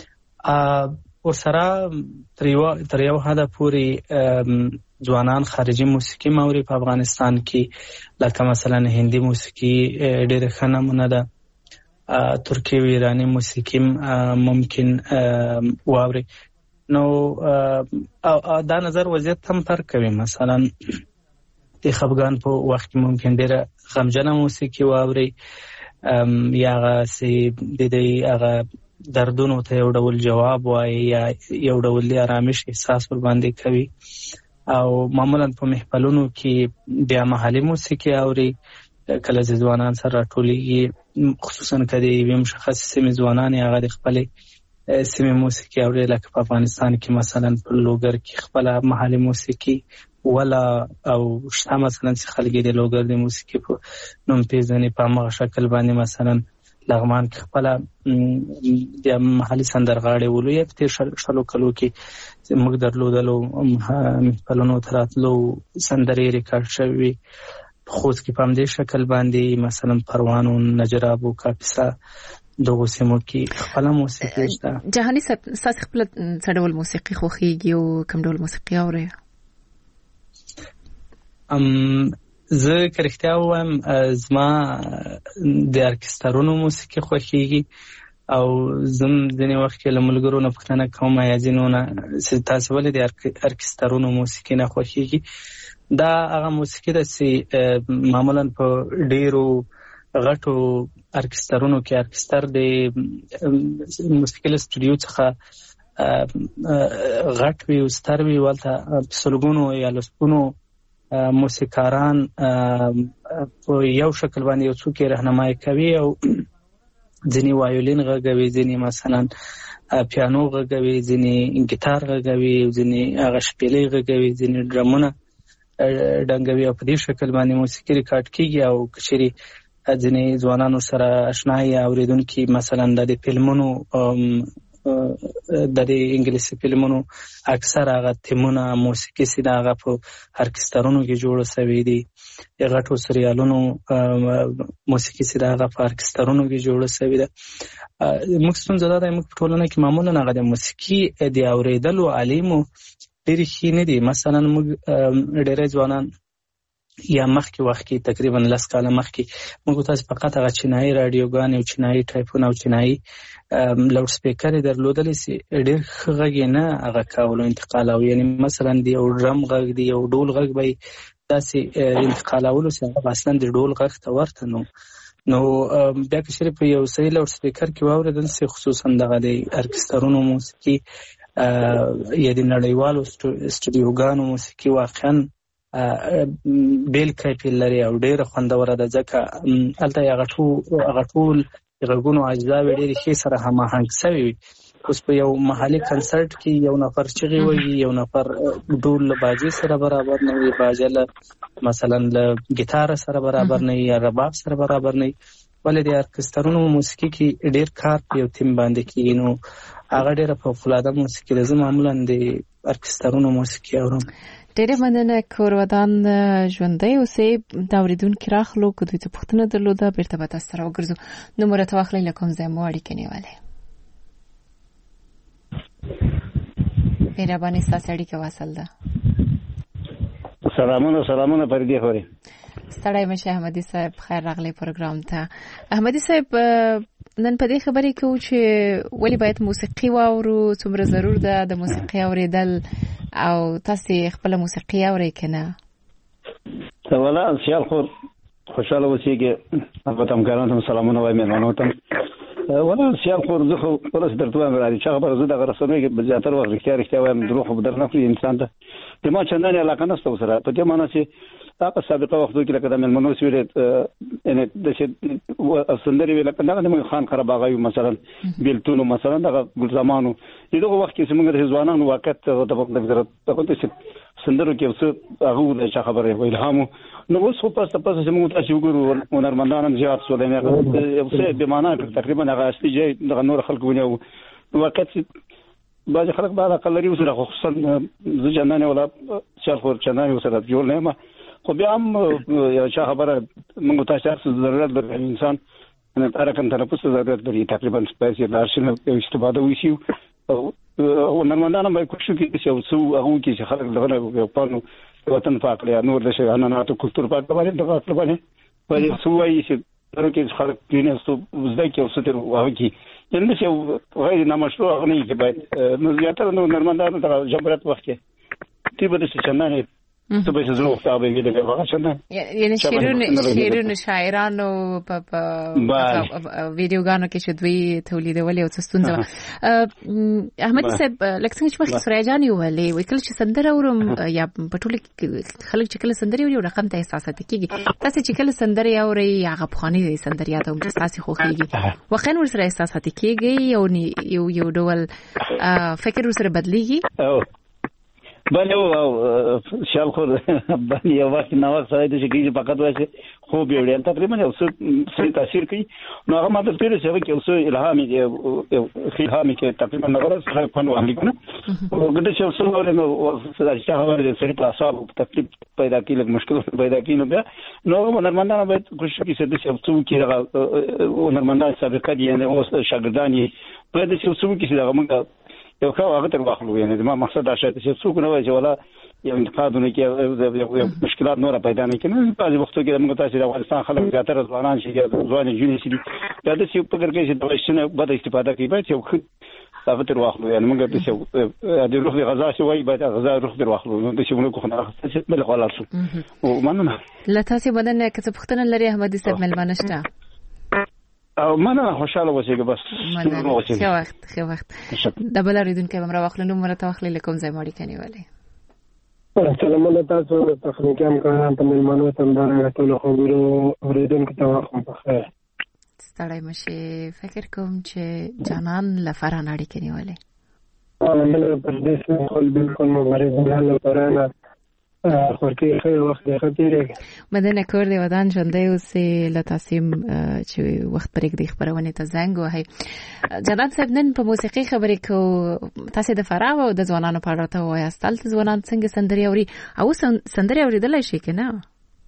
ورسره تر یو حده پورې ځوانان خارجي موسیقي موري په افغانستان کې، لکه مثلا هندي موسیقي ډېره ښه نمونه ده، ترکي او ایراني موسیقي ممکن واوري. نو دا نظر وضعیت هم فرق کوي. مثلا د خفګان په وخت کې ممکن ډېره غمجنه موسیقي واوري یا هغه چې د دې هغه دردونو ته یو ډول جواب وایي یا یو ډول د ارامش احساس ور باندې کوي. او معمولا په محفلونو کې بیا محلي موسیقي اوري کله چې ځوانان سره راټولېږي، خصوصا که د یوې مشخصې سیمې ځوانان هغه د خپلې سیمې موسیقي اوري. لکه په افغانستان کې مثلا په لوګر کې خپله محلي موسیقي ولا او شته مثلا چې خلک د لوګر د موسیقي په نوم پېژني، په همغه شکل باندې مثلا لغمان کې خپله د محلي سندرغاړې ولویه. په تېر شلو کلو کې موږ درلودلو محفلونو ته راتلو سندرې ریکارډ شوي. په خوست کې په همدې شکل باندې مثلا پروان او نجراب او کاپیسا دغو سیمو کې خپله موسیقي شته. جهاني صاحب ستاسې خپله څه ډول موسیقي خوښېږي او کوم ډول موسیقي اورئ؟ زه که رښتیا ووایم زما د ارکسترونو موسیقي خوښېږي او زه هم ځینې وخت کې له ملګرو نه پوښتنه کوم یا ځینو نه چې تاسې ولې د ارکسترونو موسیقي نه خوښېږي. دا هغه موسیقي ده چې معمولا په ډېرو غټو ارکسترونو کې ارکستر د موسیقي له سټوډیو څخه غټ وي او ستر وي، ولته په سلګونو یا لسګونو موسیقاران په یو شکل باندې یو څوک یې رهنمایي کوي او ځینې وایولین غږوي، ځینې مثلا پیانو غږوي، ځینې ګیتار غږوي، ځینې هغه شپېلۍ غږوي، ځینې ډرمونه ډنګوي او په دې شکل باندې موسیقي ریکارډ کېږي. او که چېرې ځینې ځوانانو سره اشنا یا اورېدونکي مثلا د فلمونو د انګلیسي فلمونو اکثر هغه تیمونه موسیقي سي دغه په ارکسترونو کې جوړ شوی دي غټو سریالونو موسیقي سي دغه په ارکسترونو کې جوړ شوی ده موږ څنګه زړه د موږ ټولنه کې معمولا هغه د موسیقي د اوریدلو علیمو ډېر ښه نه دي مثلا موږ ډېر ځوانان یا مخکې وخت کې تقریبا لس کاله مخکې موږ تاسو فقط هغه چینایي رادیوګان او چینایي ټایپونه او چینایي لاوډ سپیکر درلودل سي ډېر ښه نه هغه کولو انتقال او یعنی مثلا دی او ډرم غږ دی او ډول غږ به تاسو انتقالولو سره اصلا د ډول غږ ته ورته نو نو بیا که شریف یو صحیح لاوډ سپیکر کې واوریدل سي خصوصا دغه د ارکسترونو موسیقي یا د نړیوالو استودیوګانو موسیقي واقعا بیل کیفیت لري او ډېر خوندور ده ځکه هلته هغه ټول هغه ټول غږونو اجزا ډېرې ښې سره هماهنګ شوي وي اوس په یو محلي کنسرت کې یو نفر چغې وایي یو نفر ډول له باجې سره برابر نه وي باجه له مثلا له ګیتار سره برابر نه وي یا رباب سره برابر نه وي ولې د ارکسترونو موسیقي کې ډېر کار په یو تیم باندې کېږي نو هغه ډېره فوق‌العاده موسیقي ده زه معمولا د ارکسترونو موسیقي اورم ډېره مننه کور ودان ژوندۍ اوسې د اورېدونکي راخلو که دوی څه پوښتنه درلوده بیرته به تاسو سره وګرځو نومره راته واخلئ له کوم ځای مو اړیکې نیولې مهرباني ستاسو اړیکه واصل ده سلامونه سلامونه پردي خوري ستړی مشه احمدي صاحب خیر راغلی پروګرام ته احمدي صاحب نن په دې خبرې کوو چې ولې باید موسیقي واورو څومره ضرور ده د موسیقي اوریدل او تاسو خپل موسیقي اورئ کنه ولا سیال خو خوشاله اوسئ البته همکارانو ته سلامونه وایم مېلمنو ته ولا سیال خو زه خو پرس درته وایم راځي چې خبره زه د رسنیو کې زیاتره وخت رښتیا رښتیا وایم دروغ خو در نه کړی انسان ته د ما چندانې علاقه نشته سره په دې معنی چې په سابقه وختو کې لکه د مېلمنو سویل ان د شه سندري ویل کنه د خان قرباغي مثلا بیلتونو مثلا د ګل زمانو دغه وخت کې موږ د ځوانانو وخت د وخت د سندرو کې څه هغه د چا خبره ویل هم نو اوس په تاسو په څه موږ تاسو وګورو هنرمندان زیات سو د نه څه به معنا تقریبا هغه اصلي ځای د نور خلکو ونیو وخت بعض خلک بعد اقلری وسره خصوصا ز جنانه ولا شال خور چنانه وسره جوړ نه ما خو بیا هم یو چا خبره موږ تاسو ضرورت لري انسان نه ترکم تنفس ضرورت لري تقریبا سپیس لارشن یو استفاده وشي او نرمندانه به کوشش کوي چې څو هغه کې خلک دغه په پانو وطن پاک لري نور د شهاناتو کلچر پاک باندې دغه خپل باندې په څو وایي چې تر کې خلک کینې څو زده کې او ستر واه کې یعنی چې غیر نامشروع غني کې باید نو زیاتره نو نرمندانه د جمهوریت وخت کې تیبه د شنانه ته به زه وخت به ویل کوم څنګه یعنی شیرون شیرون شاعرانو په ویډیوګانو کې چې دوی تولیدول او څه احمد صاحب لکه څنګه چې مخکې سوریا جان ویلې وکړ چې سندره اورم یا په ټول خلک چې کله سندره اوري رقم ته احساسات کیږي تاسو چې کله سندره اوري هغه بخاني دي سندره یاد هم تاسو خو کیږي واقعا ورسره احساسات کیږي او یو یو ډول فکر ورسره بدليږي بله او شال خو باندې یو وخت نو وخت سره د شي فقط وایي خو به وړي تقریبا یو څه تاثیر کوي نو هغه ماته پیری چې یو څه الهامي یو الهامي کې تقریبا نغره سره په نو امریکا نه وګړي چې څه وره نو چې هغه سره په اصل تکلیف پیدا کیږي مشکل پیدا کیږي بیا نو نرمندانه باید کوشش کوي چې د څه کې نرمندانه سابقه دي نه اوس شاګردان یې په دې څه څه کې چې موږ یو خو هغه تر واخلو یعنی ما مقصد دا شته چې څوک نه وایي چې ولا یو انتقادونه کې یو مشکلات نور پیدا نه کړي په دې وختو کې موږ تاسو د افغانستان خلک زیاتره ځوانان شي ځوان جونې شي دا د څه په کې چې د وښنه بده استفاده کوي باید یو هغه تر واخلو یعنی موږ د څه د روح غذا شي وایي باید غذا روح تر واخلو نو د څه موږ خو نه څه بل خلاص او مننه لا تاسو بدن کې څه پختنه لري احمد صاحب ملمنه شته او مننه خوشاله اوسئ بس مننه ښه وخت ښه وخت د بل اړیدونکو کوم را واخلنو مرته واخلې لکم ځای ماړي کني والے سلام تاسو د تخنیکی امکانات په ملمنو تندار ټول خبرو اوریدونکو ته واخم په خیر ستړی مشه فکر کوم چې جانان لفران اړي کني والے اه من پردیس خپل بالکل مبارک الله پرانا خورکې خیر وخت یې خطرېږي. مدنه کور دی ودان ژوندی اوسې له تاسیم چې وخت پرېږدي خپرونې ته زنګ وهئ. جناب صاحب نن په موسیقي خبرې کوو. تاسې د فراه او د ځوانانو په اړه ته ووایاست. هلته ځوانان څنګه سندرې اوري او سندرې اورېدلی شي که نه؟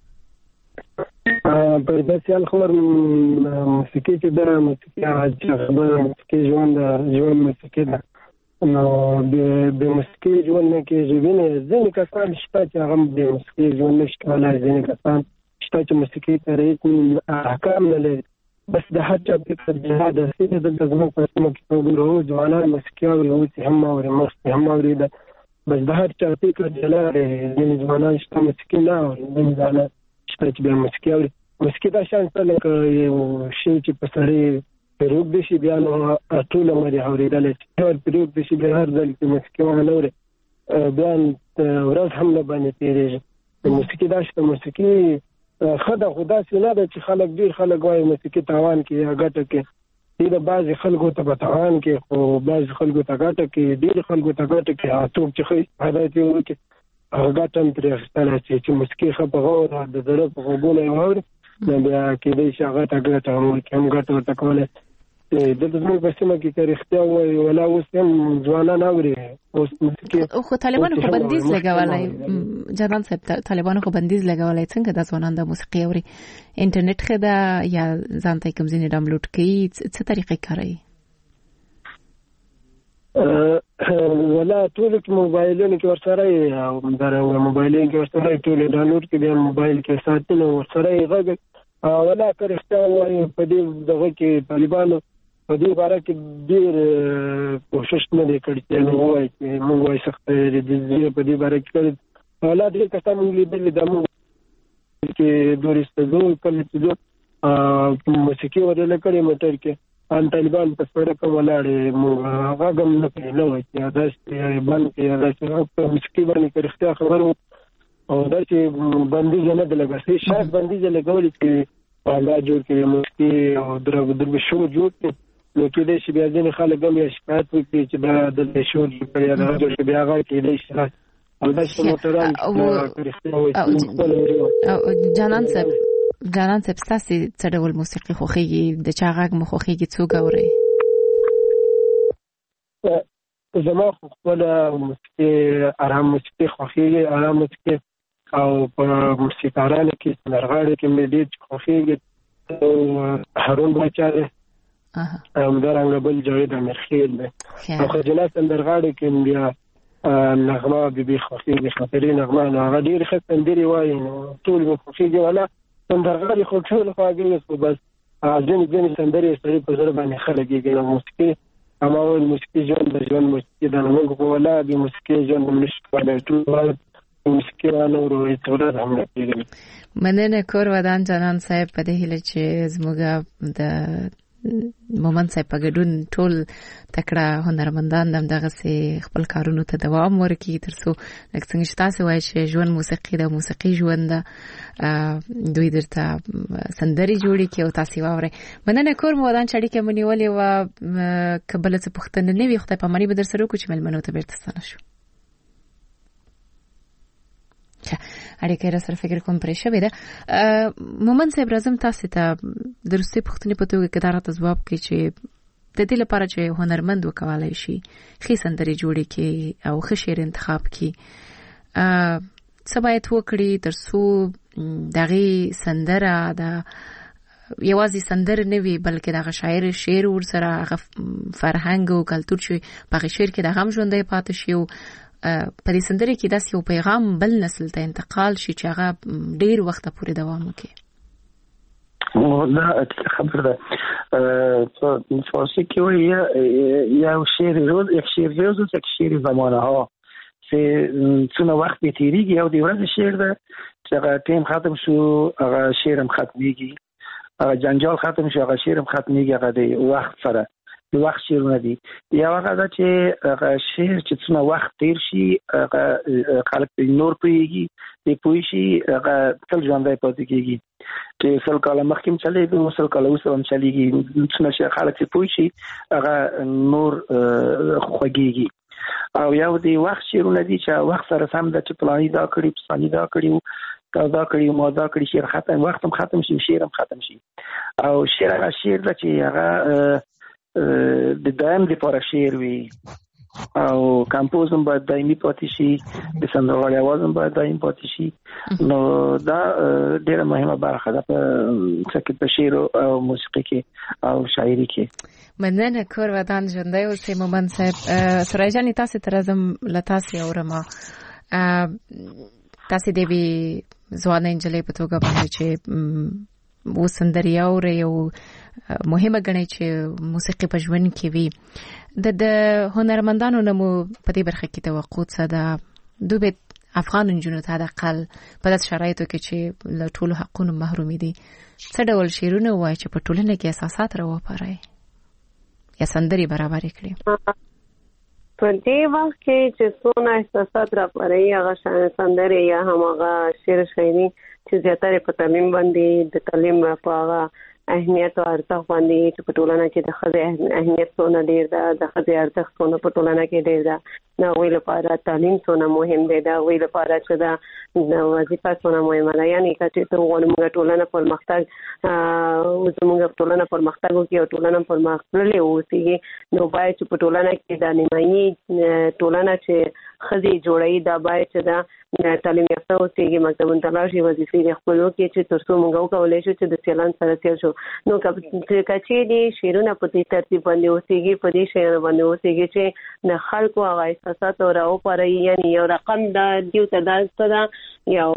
په داسې حال خبر موسیقي چې ده موسیقي خبره موسیقي ژوند ژوند موسیقي ده. نو د موسیقي ژوند نه کېږي. وینې ځینې کسان شته چې هغه د موسیقي ژوند نه شي کولی. ځینې کسان شته چې موسیقي ته رئیس احکام نه لري. بس د هر چا فکر جهاد هستي چې دلته زموږ په سیمه کې څوګورو ځوانان موسیقي اوري، اوس هم اوري، مخکې هم اورېده. بس د هر چا فکر جلا دی. ځینې ځوانان شته موسیقي نه اوري، ځینې ځوانان شته چې بیا موسیقي اوري. موسیقي دا شان څه لکه یو شی چې په سړی پروګ دي شي بیا نو ټول عمر یې اورېدلی چې ټول پروګ دي شي بیا هر ځل چې موسیقي ونه اوري بیا ورځ هم نه باندې تېرېږي. موسیقي دا شته موسیقي ښه ده، خو داسې نه ده چې خلک ډېر خلک وایي موسیقي تاوان کې یا ګټه کې. دې د بعضې خلکو ته په تاوان کې، خو بعضې خلکو ته ګټه کې، ډېرو خلکو ته ګټه کې. هغه څوک چې ښه استفاده یې وکړي هغه ګټه هم ترې اخیستلی شي. چې موسیقي ښه په غور د زړه په غوږونو یې واوري نو بیا کېدای شي هغه ته ګټه هم وکړي، هم ګټه ورته کولی. دلته زموږ په سیمه کې که رښتیا ووایي ولا اوس هم ځوانان اوري. اوس خو طالبانو خو بندیز لګولی. جنرال صاحب طالبانو خو بندیز لګولی. څنګه دا ځوانان د موسیقي اوري؟ انټرنیټ ښه ده یا ځان ته یې کوم ځینې ډاونلوډ کوي؟ څه طریقې کاروي؟ ولا ټولو کې موبایلونو کې ورسره یې او همدارنګه موبایلونو کې ورسره یې ټولې ډاونلوډ کړي، بیا موبایل کې ساتي نو ورسره یې غږ. ولا که رښتیا ووایي په دې دغه کې طالبانو په دې باره کې ډېر کوشش نه دی کړی چې موږ ووایو چې موږ وایي سخته د په دې باره کې کړی. ولا ډېر کسان موږ لیدلي دا موږ کې دورې ستځو کله چې ځو موسیقي ورله کړې موټر کې ان طالبان په سړک ولاړې موږ غږ هم نه کوي، نه وایي چې داسې بند کړي یا داسې په موسیقي باندې که رښتیا خبره او داسې بندیز نه ده لګولی. شاید بندیز یې لګولي چې دا جوړ کړي موسیقي او درویشونه جوړ کړي نو کېدای شي بیا ځینې خلک هم یا شکایت وکړي چې دا دلته شور جوړ کړي یا دغه جوړ کړي بیا هغه کېدای شي او داسې موټران جانان صاحب جانان صاحب ستاسې څه ډول موسیقي خوښېږي؟ د چا غږ مو خوښېږي؟ څوک اورئ؟ زما خو خپله موسیقي ارام موسیقي خوښېږي، ارام موسیقي. او په موسیقارانو کې سندرغاړو کې مې ډېر خوښېږي هارون باچا دی، همدارنګه بل جاوید امیرخیل دی. او ښځینه سندرغاړو کې بیا نغمه بیبي خوښېږي، خاطرې نغمه. نو هغه ډېرې ښه سندرې وایي نو ټول مې خوښېږي. ولا سندرغاړي خو ټول خواږه خو بس ځینې ځینې سندرې سړي په زړه باندې ښه لګېږي. نو موسیقي اما وایي موسیقي ژوند د ژوند موسیقي ده. نو موږ خو ولا د موسیقي ژوند هم نشو کولی ټول مننه کور ودان جانان صاحب. په دې هیله چې زموږ د مومند صاحب په ګډون ټول تکړه هنرمندان هم دغسې خپل کارونو ته دوام ورکړي تر څو لکه څنګه چې تاسې وایئ چې ژوند موسیقي ده، موسیقي ژوند ده، دوی درته سندرې جوړې کړي او تاسې واورئ. مننه کور مو ودان چې اړیکه مو نیولې وه. که بله څه پوښتنه نه وي خدای پاماني به در سره وکړو چې مېلمنو ته بېرته ستانه شو. اړیکه را سره فکر کوم پرې شوې ده. مومند صاحب راځم تاسې ته د وروستۍ پوښتنې په توګه کې دا راته ځواب کړي چې د دې لپاره چې هنرمند وکولی شي ښې سندرې جوړې کړي او ښه شعر انتخاب کړي څه باید وکړي تر څو د هغې سندره د یوازې سندر نه وي بلکې دغه شاعر شعر ورسره هغه فرهنګ او کلتور چې په هغې شعر کې د هم ژوندی پاتې شي او په دې سندرې کې داسې یو پیغام بل نسل ته انتقال شي چې هغه ډېر وخته پورې دوام وکړي. لا خبر ده په فارسی کې وایي یو شعر روز یک شعر روز است یک شعر زمانه ها چې څونه وخت به تیریږي او د ورځې شعر ده چې هغه ټیم ختم شو هغه شعر هم ختمیږي، هغه جنجال ختم شو هغه شعر هم ختمیږي، هغه د وخت سره د وخت شعرونه دي. یو هغه ده چې هغه شعر چې څونه وخت تیر شي هغه خلک نور پوهېږي د پوه شي هغه تل ژوندی پاتې کېږي. چې سل کاله مخکې هم چلېږي سل کاله اوس هم چلېږي، څونه چې خلک چې پوه شي هغه نور خوږېږي. او یو دی وخت شعرونه دي چې وخت سره سم د چې پلاني دا کړي پلاني دا کړي دا کړي ما دا کړي شعر ختم وختم ختم شي شعرم ختم شي او شعر هغه شعر د چې هغه د دایم لپاره شعر وي او کمپوزم باید دایمي پاتې شي د سندرغاړي आवाज هم باید دایمي پاتې شي نو دا ډېره مهمه برخه ده په په شعر او موسیقي کې او شاعري کې. مننه کور ودان ژوندۍ اوسئ مومن صاحب. سورای جان تاسو تر زم لتاسي اورما تاسو د وی ځوان انجلۍ په توګه باندې چې وسندري او یو مهمه غني چې موسیقي په ژوند کې وي د هنرمندانو نمو په دې برخه کې توقع څه ده دوی افغان انجونو ته د اقل په داسې شرایطو کې چې له ټولو حقونو محروم دي څه ډول شعرونه وایي چې په ټولنه کې اساسات راوپاري یا سندري برابر کړي؟ په دې وخت کې چې څونه احساسات راپاري هغه سندري یا هغه شعر شاعري چې زیاتره په تعلیم باندې د تعلیم په هغه اهمیت او ارزښت باندې چې په ټولنه کې د خځې اهمیت څونه ډیر ده د خځې ارزښت څونه په ټولنه کې ډیر ده نو ویل لپاره تعلیم څونه مهم دی دا ویل لپاره چې دا د وظیفه څونه مهمه ده یعنی چې ته وګورې ټولنه پرمختګ او زموږ ټولنه پرمختګ کوي او ټولنه پرمختللې اوسېږي نو باید چې په ټولنه کې د نیمایي ټولنه چې خځې جوړي دا باید چې دا تعلیم یافته اوسېږي مکتبونو ته لاړ شي وظیفې د خپلو کې چې تر څو موږ وکولی شو چې د سیالان سره سیال شو نو که چېرې شعرونه په دې ترتیب باندې اوسېږي په دې شعر باندې اوسېږي چې د خلکو هغه احساسات راوپاري یعنی یو رقم د دیو ته دا ده یو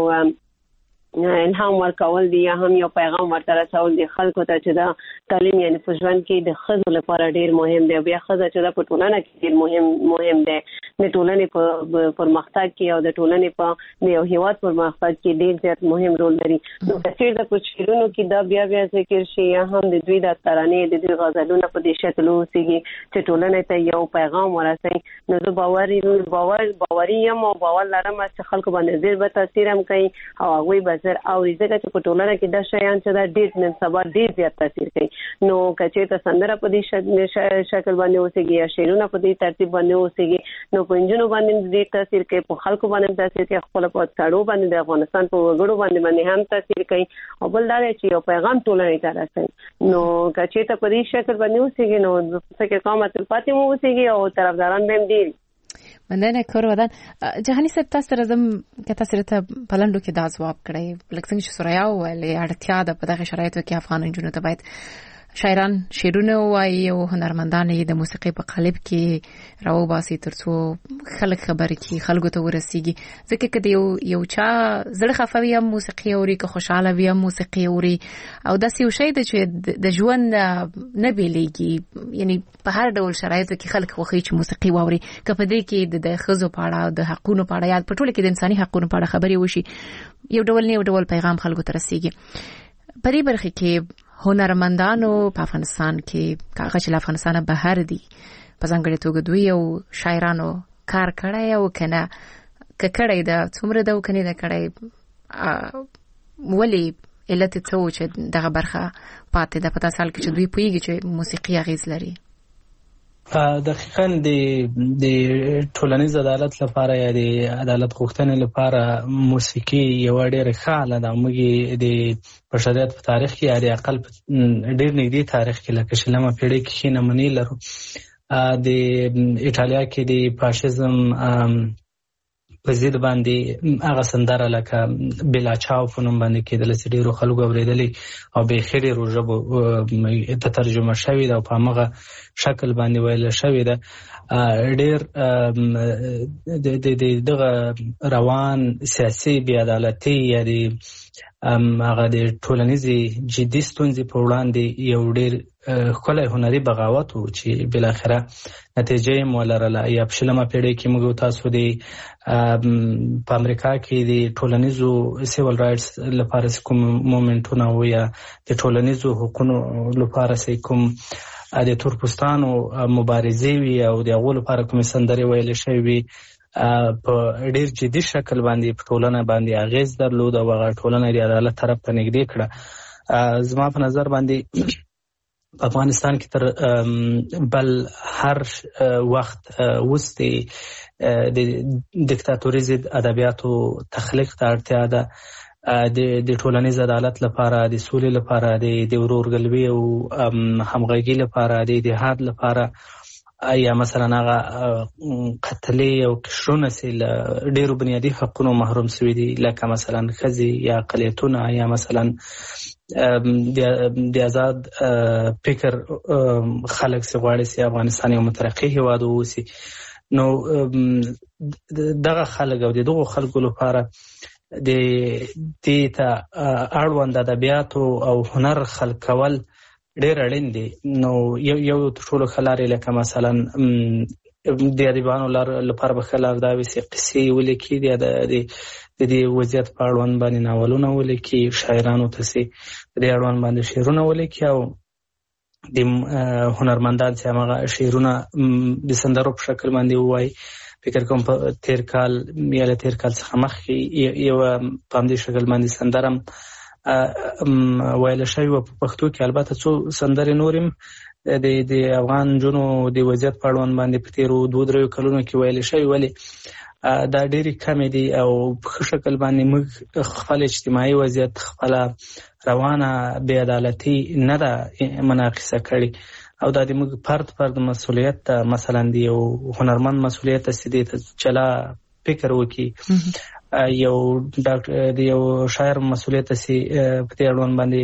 الهام ورکول دي یا هم یو پیغام ورته رسول دي خلکو ته چې دا تعلیم یعنی په ژوند کې د ښځو لپاره ډیر مهم دی بیا ښځه چې دا په ټولنه کې ډیر مهم مهم دی د ټولنې په پرمختګ کې او د ټولنې په یو هیواد پرمختګ کې ډیر زیات مهم رول لري نو چې دا په شعرونو کې دا بیا بیا ذکر شي یا هم د دوی د ترانې د دوی غزلونه په دې شکل اوسېږي چې ټولنې ته یو پیغام ورسوي نو زه باوري باور باوري یم او باور لرم چې خلکو باندې ډیر به تاثیر هم کوي او هغوی به او ځکه چې په ټولنه کې د شیان چې دا ډېر نن سبا ډېر زیات تاثیر کوي نو که چېرته سندره په دې شکل باندې اوسېږي یا شعرونه په دې ترتیب باندې اوسېږي نو په نجونو باندې ډېر تاثیر کوي په خلکو باندې تاثیر کوي خپل په سړو باندې د افغانستان په وګړو باندې باندې هم تاثیر کوي او بل دا چې یو پیغام ټولنې ته رسوي نو که چېرته په دې شکل باندې اوسېږي نو څه قامت الفاتحه مو اوسېږي او طرفداران به هم ډېر مننه کور ودان. جهاني صاحب تاسو سره زم که تاسو ته پلندو کې دا ځواب کړی لکه څنګه چې سوریا ویلې اړتیا ده په دغه شرایطو کې افغان انجونو ته باید شاعران شعرونه وایي او هنرمندان یې د موسیقي په قالب کې راوباسي ترڅو خلک خبر کړي خلکو ته ورسیږي ځکه که یو یو چا زړه خفه وي هم موسیقي اوري که خوشاله وي هم موسیقي اوري او داسې یو شی دی چې د ژوند نه بیلیږي یعنی په هر ډول شرایطو کې خلک خوښوي چې موسیقي واوري که په دې کې د ښځو په اړه د حقونو په اړه یا په ټوله کې د انساني حقونو په اړه خبرې وشي یو ډول نه یو ډول پیغام خلکو ته رسیږي. په دې برخه کې هنرمندانو په افغانستان کې هغه چې له افغانستانه بهر دي په ځانګړې توګه دوی او شاعرانو کار کړی او کنه که کړی ده څومره ده او کنه ده کړی ولې علت څه و چې دغه برخه پاتې ده په داسې حال کې چې دوی پوهېږي چې موسیقي اغېز لري؟ دقیقاً د ټولنیز عدالت لپاره یا د عدالت غوښتنې لپاره موسیقي یو ډېره ښه آله ده. موږ د بشریت په تاریخ کې یا د اقل ډېر نږدې تاریخ کې لکه شلمه پیړۍ کې ښې نمونې لرو. د ایټالیا کې د فاشیزم په ضد باندې هغه سندره لکه بیلا چاو په نوم باندې کېدله چې ډېرو خلکو اورېدلې او بیخي ډېرو ژبو ته ترجمه شوې ده او په همغه شکل باندې ویله شوې ده. ډېر د دغه روان سیاسي بې عدالتۍ یا د هغه د ټولنیزې جدي ستونزې په وړاندې یو ډېر ښکلی هنري بغاوت و چې بالاخره نتیجه یې ولرله. یا په شلمه پیړۍ کې موږ تاسو د په امریکا کې د ټولنیزو سیول رایټس لپاره کوم مومنټونه و یا د ټولنیزو حقونو لپاره کوم د تورپوستانو مبارزې وي او د هغو لپاره کومې سندرې ویلې شوې وي په ډېر جدي شکل باندې په ټولنه باندې اغېز درلود او هغه ټولنه د عدالت طرف ته نږدې کړه. زما په نظر باندې په افغانستان کې تر بل هر وخت وستي د دیکتاتوري ضد ادبیاتو تخلیق ته اړتیا ده، د د ټولنیز عدالت لپاره، د سولې لپاره، د ورورګلوي او همغږي لپاره، د اتحاد لپاره، یا مثلا هغه قتلې او قشرونه چې له ډېرو بنیادي حقونو محروم شوي دي، لکه مثلا ښځې یا اقلیتونه، یا مثلا د آزاد فکر خلک چې غواړي چې افغانستان یو مترقي هېواد واوسي. نو دغه خلک او د دغو خلکو لپاره د دې ته اړوند ادبیاتو او هنر خلق کول ډېر اړین دي. نو یو یو ټولو ښه لارې لکه مثلا د ادیبانو لپاره به ښه لار دا وي چې قصې ولیکي، د دې وضعیت په اړوند باندې ناولونه ولیکي، شاعرانو ته چې په دې اړوند باندې شعرونه ولیکي، او د هنرمندان چې هماغه شعرونه د سندرو په شکل باندې ووایي. فکر کوم په تیر کال یا له تیر کال څخه مخکې یو په همدې شکل باندې سندره ویل شوې وه په پښتو کې. البته څو سندرې نورې د د افغان نجونو د وضعیت په اړوند باندې په تېرو دوه دریو کلونو کې ویل شوې، ولې دا ډېرې کمې دي او په ښه شکل باندې موږ خپل اجتماعي وضعیت، خپله روانه بې عدالتي نه ده منعکسه کړې، او دا د موږ فرد فرد مسؤلیت ته، مثلا د یو هنرمند مسؤلیت ته چې دې ته جلا فکر وکړي، یو ډاکټر د یو شاعر مسؤلیت ته چې په دې اړوند باندې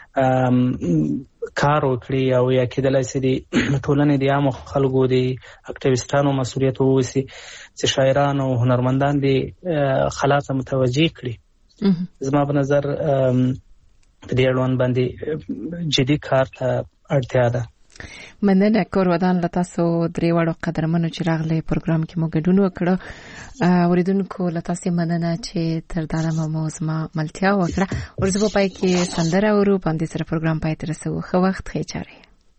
کار وکړي، او یا کېدلی شي د ټولنې د عامو خلکو د اکټیویسټانو مسؤلیت واوسي چې شاعران او هنرمندان د خلا ته متوجه کړي. زما په نظر په دې اړوند باندې جدي کار ته اړتیا ده. مننه کور ودان له تاسو درې واړو قدرمنو چې راغلي پروګرام کې مو ګډون وکړو. اوریدونکو له تاسو مننه چې تر دا دمه مو زما ملتیا وکړه. ورځ په پای کې سندره ورو باندې سره پروګرام پای ته رسو. خو وخت ښه چاره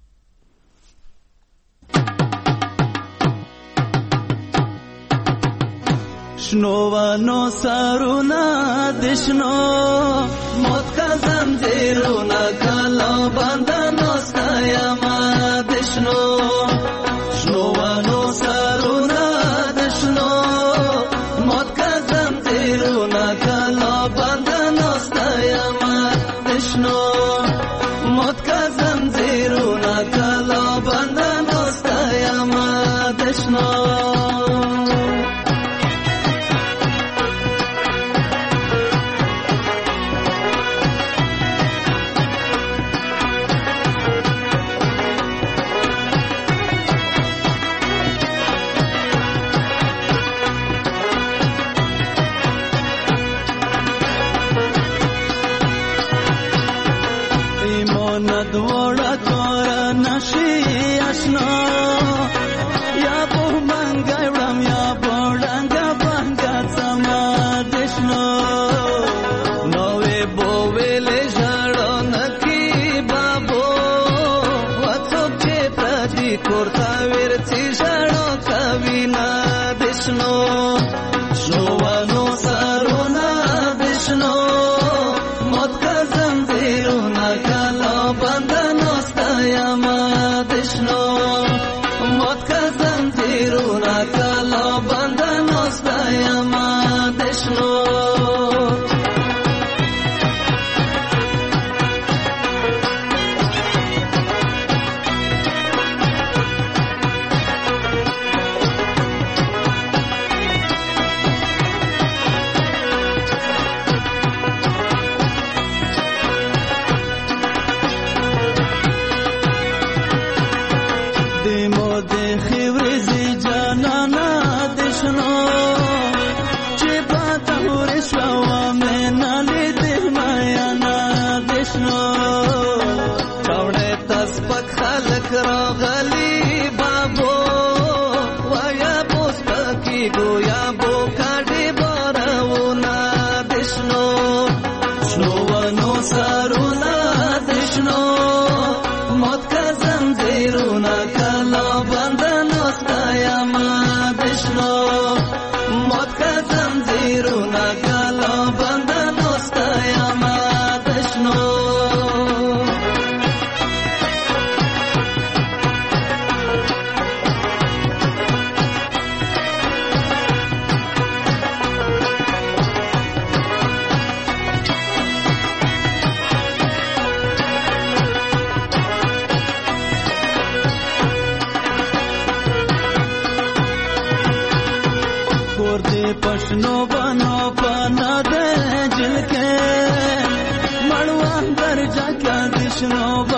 شنو ونو سرونا دشنو موت کا زنجیرونا کلا بندنو ستایما دشنو شنو ونو سرونا دشنو موت کا زنجیرونا کلا بندنو ستایما دشنو موت کا زنجیرونا کلا بندنو ستایما دشنو دوڑا تورا نشی اشنا یا بو منگایوڑم یا بوڑنگا بانگا سما دشنو نوے بوویلے جاڑو نکی بابو واتو چیتا دی کورتا ویرچی جاڑو کبینا دشنو شوانو سارونا دشنو موت کا زنجیرونا کلا بندنو ستایما دشنو موت کا زنجیرونا کلا بندنو ستایما دشنو راغلی بابو ویا پوسپکی گویا بو کاډي بارونه دشنو شنو ونو سرونا دشنو موت کا زنجیرونا کلا بندنو ستایما دشنو موت کا زنجیرونا کلا بندنو ستایما دشنو پښنو بنو پنا دې جل کې مړوا درجا کا دشنو